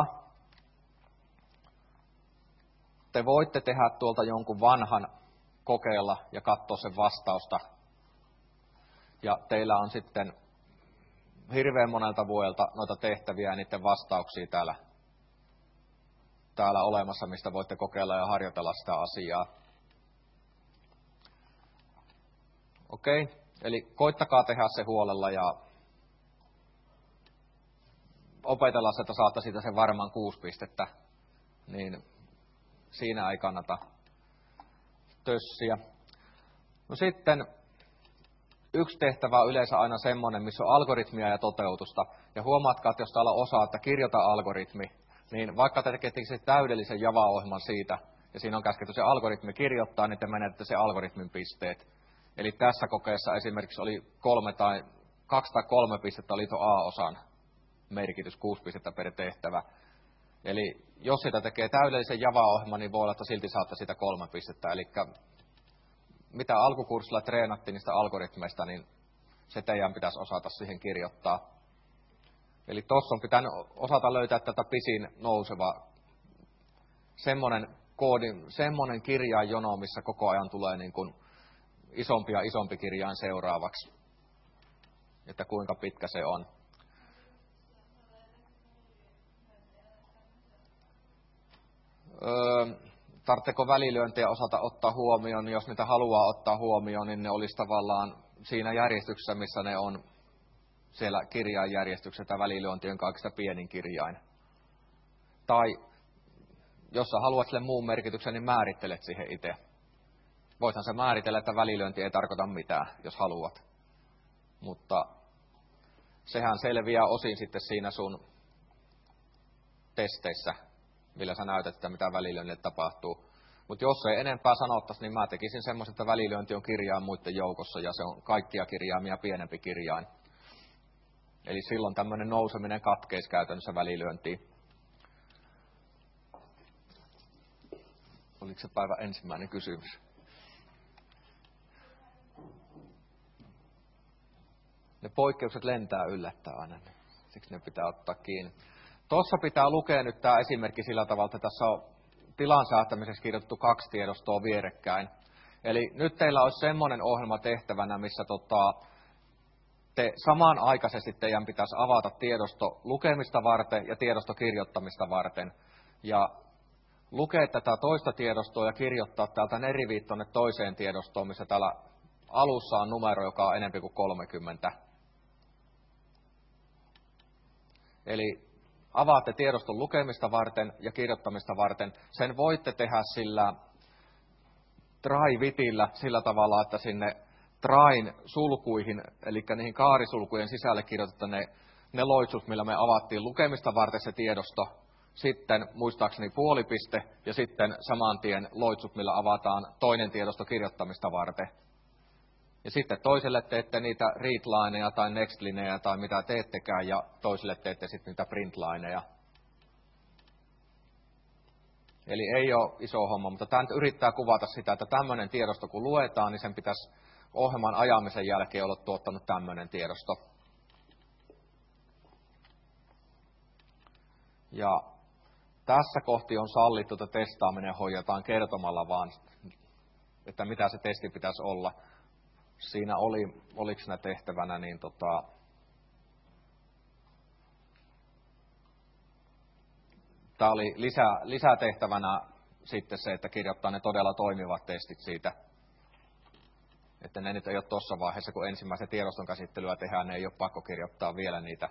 te voitte tehdä tuolta jonkun vanhan kokeilla ja katsoa sen vastausta. Ja teillä on sitten hirveän monelta vuodelta noita tehtäviä ja niiden vastauksia täällä olemassa, mistä voitte kokeilla ja harjoitella sitä asiaa. Okei, eli koittakaa tehdä se huolella ja opetella, että saatte siitä sen varmaan 6 pistettä, niin siinä ei kannata tössiä. No sitten yksi tehtävä on yleensä aina semmoinen, missä on algoritmia ja toteutusta. Ja huomaatkaa, että jos täällä osaa, että kirjoita algoritmi, niin vaikka te tekette täydellisen Java-ohjelman siitä, ja siinä on käsketty se algoritmi kirjoittaa, niin te menette se algoritmin pisteet. Eli tässä kokeessa esimerkiksi oli 2 tai 3 pistettä oli tuon A-osan merkitys, 6 pistettä per tehtävä. Eli jos sitä tekee täydellisen Java-ohjelman, niin voi olla, että silti saatte sitä 3 pistettä. Eli mitä alkukurssilla treenattiin niistä algoritmeista, niin se teidän pitäisi osata siihen kirjoittaa. Eli tuossa on pitänyt osata löytää tätä pisin nouseva semmoinen kirjainjono, missä koko ajan tulee niin kuin isompi ja isompi kirjain seuraavaksi, että kuinka pitkä se on. Tarvitseeko välilyöntejä osata ottaa huomioon, niin jos niitä haluaa ottaa huomioon, niin ne olisi tavallaan siinä järjestyksessä, missä ne on siellä kirjainjärjestyksessä, tämä välilyönti on kaikista pienin kirjain. Tai jos sä haluat sille muun merkityksen, niin määrittelet siihen itse. Voithan sä määritellä, että välilyönti ei tarkoita mitään, jos haluat. Mutta sehän selviää osin sitten siinä sun testeissä, millä sä näytät, että mitä välilyönnille tapahtuu. Mutta jos ei enempää sanottaisi, niin mä tekisin semmoisen, että välilyönti on kirjain muiden joukossa ja se on kaikkia kirjaimia pienempi kirjain. Eli silloin tämmöinen nouseminen katkeisi käytännössä välilyöntiin. Oliko se päivän ensimmäinen kysymys? Ne poikkeukset lentää yllättäen aina, siksi ne pitää ottaa kiinni. Tuossa pitää lukea nyt tämä esimerkki sillä tavalla, että tässä on tilan säätämiseksi kirjoitettu 2 tiedostoa vierekkäin. Eli nyt teillä olisi semmoinen ohjelma tehtävänä, missä te samanaikaisesti teidän pitäisi avata tiedosto lukemista varten ja tiedosto kirjoittamista varten. Ja lukea tätä toista tiedostoa ja kirjoittaa täältä neriviit tuonne toiseen tiedostoon, missä täällä alussa on numero, joka on enemmän kuin 30. Eli avaatte tiedoston lukemista varten ja kirjoittamista varten. Sen voitte tehdä sillä try-vitillä sillä tavalla, että sinne train sulkuihin, eli niihin kaarisulkujen sisälle kirjoitetaan ne loitsut, millä me avattiin lukemista varten se tiedosto. Sitten muistaakseni puolipiste ja sitten saman tien loitsut, millä avataan toinen tiedosto kirjoittamista varten. Ja sitten toiselle teette niitä readlineja tai nextlineja tai mitä teettekään ja toiselle teette sitten niitä printlineja. Eli ei ole iso homma, mutta tämä nyt yrittää kuvata sitä, että tämmöinen tiedosto kun luetaan, niin sen pitäisi ohjelman ajamisen jälkeen olla tuottanut tämmöinen tiedosto. Ja tässä kohti on sallittu, että testaaminen hoidetaan kertomalla vaan, että mitä se testi pitäisi olla. Siinä oliko siinä tehtävänä, niin tämä oli lisätehtävänä sitten se, että kirjoittaa ne todella toimivat testit siitä. Että ne nyt ei ole tuossa vaiheessa, kun ensimmäisen tiedoston käsittelyä tehdään, ne ei ole pakko kirjoittaa vielä niitä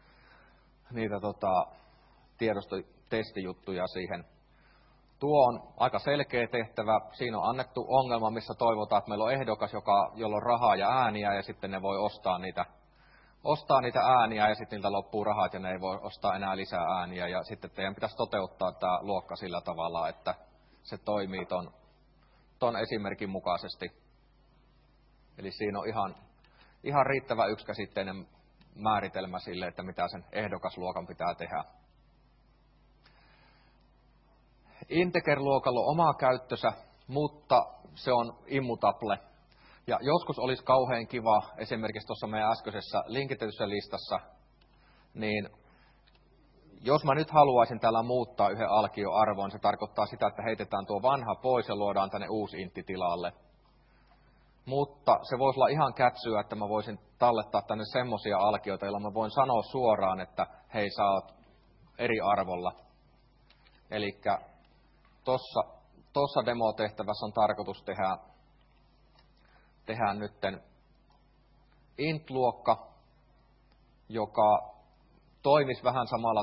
tiedostotestijuttuja siihen. Tuo on aika selkeä tehtävä. Siinä on annettu ongelma, missä toivotaan, että meillä on ehdokas, jolla on rahaa ja ääniä, ja sitten ne voi ostaa niitä ääniä, ja sitten niiltä loppuu rahat, ja ne ei voi ostaa enää lisää ääniä. Ja sitten teidän pitäisi toteuttaa tämä luokka sillä tavalla, että se toimii ton esimerkin mukaisesti. Eli siinä on ihan riittävä yksikäsitteinen määritelmä sille, että mitä sen ehdokasluokan pitää tehdä. Integer-luokalla on oma käyttönsä, mutta se on immutable. Ja joskus olisi kauhean kiva, esimerkiksi tuossa meidän äskeisessä linkitetyssä listassa, niin jos mä nyt haluaisin täällä muuttaa yhden alkioarvon, se tarkoittaa sitä, että heitetään tuo vanha pois ja luodaan tänne uusi intti tilalle. Mutta se voisi olla ihan kätsyä, että mä voisin tallettaa tänne semmoisia alkioita, joilla mä voin sanoa suoraan, että hei, sä oot eri arvolla. Elikkä tuossa demotehtävässä on tarkoitus tehdä nytten int-luokka, joka toimisi vähän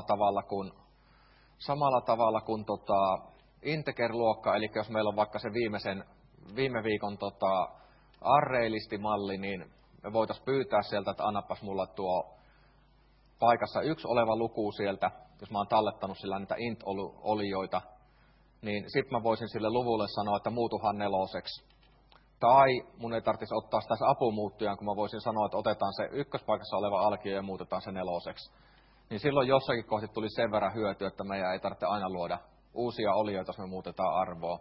samalla tavalla kuin integer-luokka, eli jos meillä on vaikka se viime viikon array-listimalli, niin me voitaisiin pyytää sieltä, että annapas mulla tuo paikassa 1 oleva luku sieltä, jos mä oon tallettanut sillä niitä int-olioita, niin sitten mä voisin sille luvulle sanoa, että muutuhan 4. Tai mun ei tarvitsisi ottaa sitä se apumuuttujaan, kun mä voisin sanoa, että otetaan se 1 paikassa oleva alkio ja muutetaan se 4. Niin silloin jossakin kohti tuli sen verran hyötyä, että meidän ei tarvitse aina luoda uusia olioita, jos me muutetaan arvoa.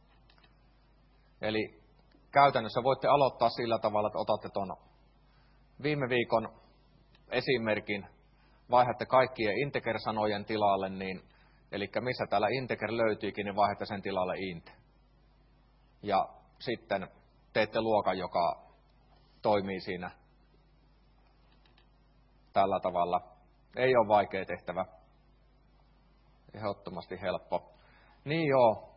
Eli käytännössä voitte aloittaa sillä tavalla, että otatte tuon viime viikon esimerkin, vaihdatte kaikkien integer-sanojen tilalle, niin, eli missä täällä integer löytyykin, niin vaihdatte sen tilalle int. Ja sitten teette luokan, joka toimii siinä tällä tavalla. Ei ole vaikea tehtävä. Ehdottomasti helppo. Niin joo,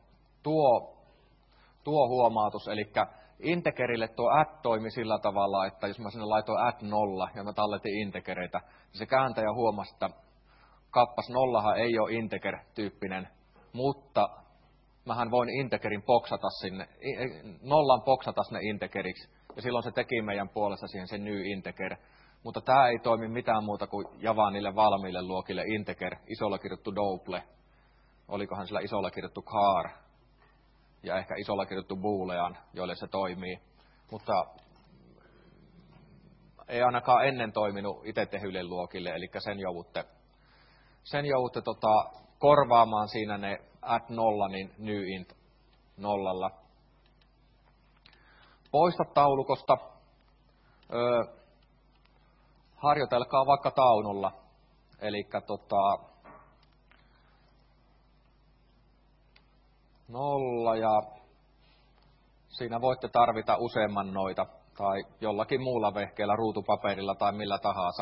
tuo huomautus, eli integerille tuo add toimi sillä tavalla, että jos mä sinne laitoin add 0 ja mä talletin integereitä, niin se kääntäjä huomasi, että kappas 0 ei ole integer-tyyppinen, mutta mähän voin integerin boksata sinne, nollan boksata sinne integeriksi, ja silloin se teki meidän puolesta siihen se new integer. Mutta tämä ei toimi mitään muuta kuin Javaan niille valmiille luokille integer, isolla kirjoittu double, olikohan sillä isolla kirjoittu char, ja ehkä isolla kirjoittu boolean, joille se toimii. Mutta ei ainakaan ennen toiminut itse tehyille luokille, eli sen joudutte korvaamaan siinä ne add 0, niin new int 0. Poista taulukosta. Harjoitelkaa vaikka taunulla. Eli 0 ja siinä voitte tarvita useamman noita tai jollakin muulla vehkeellä, ruutupaperilla tai millä tahansa.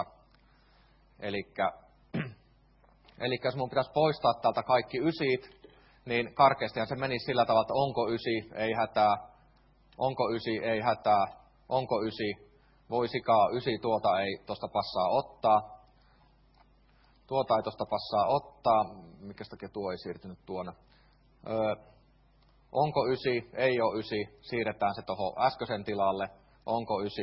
Eli jos mun pitäisi poistaa täältä kaikki 9, niin karkeastihan se meni sillä tavalla, että onko 9, ei hätää, onko 9, ei hätää, onko 9, voisikaa 9, tuota ei tosta passaa ottaa. Tuota ei tosta passaa ottaa, mikä takia tuo ei siirtynyt tuonne. Onko 9, ei ole 9, siirretään se tuohon äskeisen tilalle. Onko 9,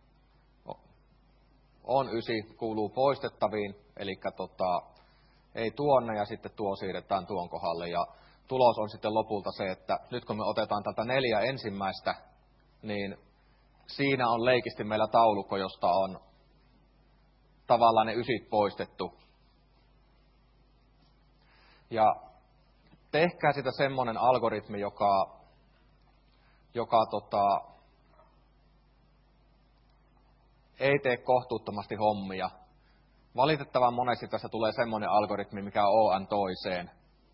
on 9, kuuluu poistettaviin, eli ei tuonne ja sitten tuo siirretään tuon kohdalle. Ja tulos on sitten lopulta se, että nyt kun me otetaan tätä 4 ensimmäistä, niin siinä on leikisti meillä taulukko, josta on tavallaan ne 9 poistettu. Ja tehkää sitä semmoinen algoritmi, joka ei tee kohtuuttomasti hommia. Valitettavan monesti tässä tulee semmoinen algoritmi, mikä on ON toiseen.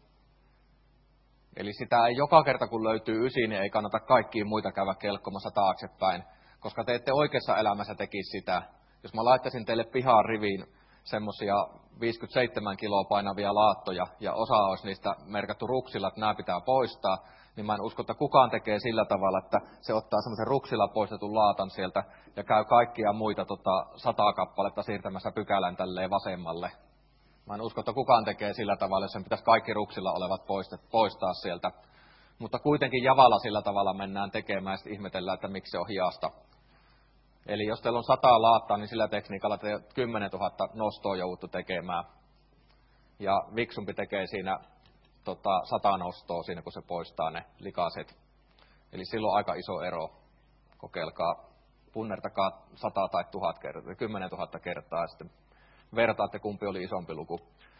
Eli sitä ei joka kerta, kun löytyy 9, niin ei kannata kaikkia muita käydä kelkkomassa taaksepäin, koska te ette oikeassa elämässä tekisi sitä. Jos mä laittaisin teille pihaan riviin semmoisia 57 kiloa painavia laattoja, ja osa olisi niistä merkattu ruksilla, että nämä pitää poistaa, niin mä en usko, että kukaan tekee sillä tavalla, että se ottaa semmoisen ruksilla poistetun laatan sieltä ja käy kaikkia muita 100 kappaletta siirtämässä pykälän tälleen vasemmalle. Mä en usko, että kukaan tekee sillä tavalla, jos sen pitäisi kaikki ruksilla olevat poistaa sieltä. Mutta kuitenkin Javalla sillä tavalla mennään tekemään ja sitten ihmetellään, että miksi se on hiasta. Eli jos teillä on 100 laattaa, niin sillä tekniikalla te 10 000 nostoa jouduttu tekemään. Ja Viksumpi tekee siinä 100 nostoa siinä, kun se poistaa ne likaset. Eli silloin on aika iso ero. Kokeilkaa, punnertakaa 100 tai 1000 kertaa, 10 000 kertaa ja sitten vertaatte, kumpi oli isompi luku.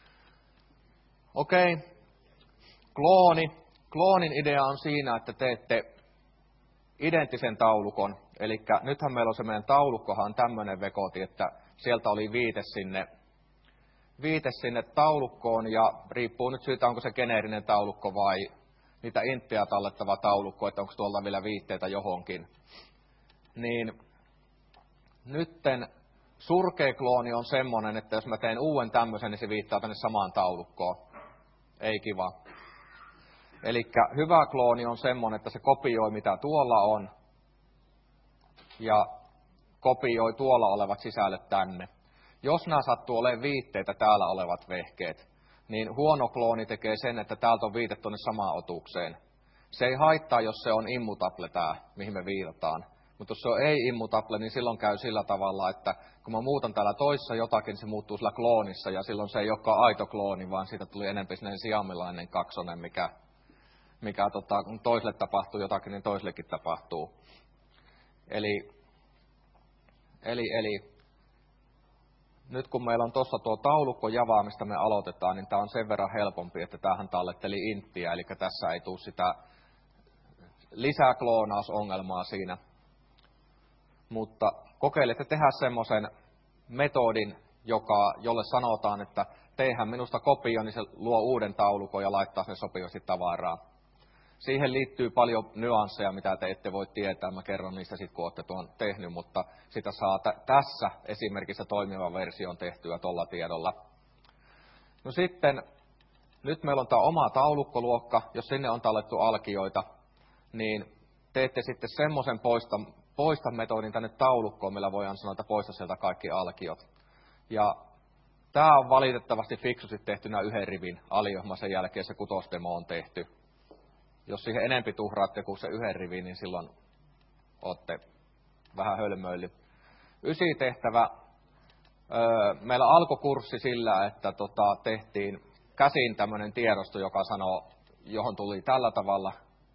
Okei. Klooni. Kloonin idea on siinä, että teette identtisen taulukon. Eli nythän meillä on se meidän taulukkohan tämmöinen vekoti, että sieltä oli viite sinne taulukkoon ja riippuu nyt siitä, onko se geneerinen taulukko vai niitä inttejä tallettava taulukko, että onko tuolta vielä viitteitä johonkin. Niin nytten surkea klooni on semmoinen, että jos mä teen uuden tämmöisen, niin se viittaa tänne samaan taulukkoon. Ei kiva. Eli hyvä klooni on semmoinen, että se kopioi mitä tuolla on ja kopioi tuolla olevat sisällöt tänne. Jos nämä sattuu olemaan viitteitä täällä olevat vehkeet, niin huono klooni tekee sen, että täältä on viite tuonne samaan otukseen. Se ei haittaa, jos se on immutable tämä, mihin me viitataan. Mutta jos se on ei-immutable, niin silloin käy sillä tavalla, että kun mä muutan täällä toissa jotakin, se muuttuu sillä kloonissa, ja silloin se ei olekaan aito klooni, vaan siitä tuli enemmän sellainen siamilainen kaksonen, mikä kun toiselle tapahtuu jotakin, niin toisellekin tapahtuu. Eli nyt kun meillä on tuossa tuo taulukko Javaa, mistä me aloitetaan, niin tämä on sen verran helpompi, että tämähän talletteli inttiä, eli tässä ei tule sitä lisäkloonausongelmaa siinä. Mutta kokeilette tehdä semmoisen metodin, jolle sanotaan, että teihän minusta kopio, niin se luo uuden taulukon ja laittaa sen sopivasti tavaraa. Siihen liittyy paljon nyansseja, mitä te ette voi tietää. Mä kerron niistä sitten, kun olette tuon tehnyt, mutta sitä saa tässä esimerkissä toimiva versio tehtyä tuolla tiedolla. No sitten, nyt meillä on tämä oma taulukkoluokka. Jos sinne on tallettu alkioita, niin teette sitten semmoisen poista-metodin tänne taulukkoon, millä voidaan sanoa, että poista sieltä kaikki alkiot. Ja tämä on valitettavasti fiksusti tehtynä yhden rivin aliohma, sen jälkeen se kutosdemo on tehty. Jos siihen enempi tuhraatte kuin se yhden rivin, niin silloin olette vähän hölmöillyt. 9 tehtävä. Meillä alkoi kurssi sillä, että tehtiin käsin tämmöinen tiedosto, joka sanoo, johon tuli tällä tavalla,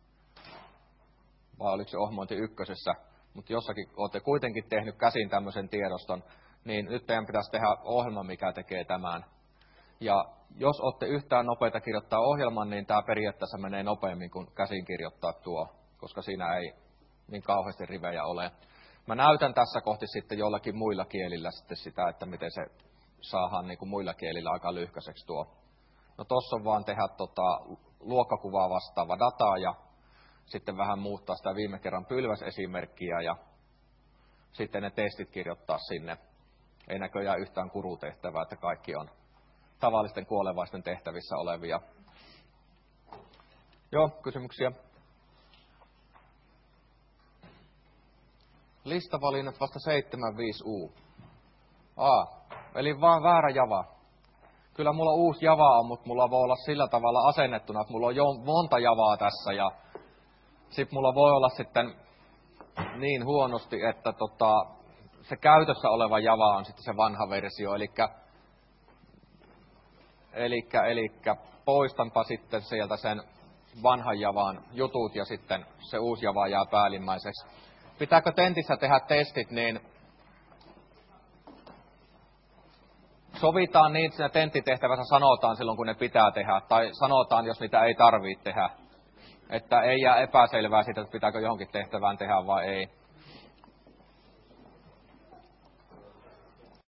vai oliko se ohmointi 1, mutta jossakin olette kuitenkin tehnyt käsin tämmöisen tiedoston, niin nyt teidän pitäisi tehdä ohjelma, mikä tekee tämän. Ja jos olette yhtään nopeita kirjoittaa ohjelman, niin tämä periaatteessa menee nopeammin kuin käsin kirjoittaa tuo, koska siinä ei niin kauheasti rivejä ole. Mä näytän tässä kohti sitten jollakin muilla kielillä sitten sitä, että miten se saadaan niin kuin muilla kielillä aika lyhkäiseksi tuo. No tossa on vaan tehdä luokkakuvaa vastaava dataa ja sitten vähän muuttaa sitä viime kerran pylväsesimerkkiä ja sitten ne testit kirjoittaa sinne. Ei näköjään yhtään kurutehtävää, että kaikki on tavallisten kuolevaisten tehtävissä olevia. Joo, kysymyksiä? Listavalinnat vasta 75U. Eli vaan väärä Java. Kyllä mulla uusi Java on, mutta mulla voi olla sillä tavalla asennettuna, että mulla on jo monta Javaa tässä ja sitten mulla voi olla sitten niin huonosti, että se käytössä oleva Java on sitten se vanha versio, eli poistanpa sitten sieltä sen vanhan Javan jutut ja sitten se uusi Java jää päällimmäiseksi. Pitääkö tentissä tehdä testit, niin sovitaan niin, että siinä tenttitehtävässä sanotaan silloin, kun ne pitää tehdä, tai sanotaan, jos niitä ei tarvitse tehdä. Että ei jää epäselvää siitä, että pitääkö johonkin tehtävään tehdä vai ei.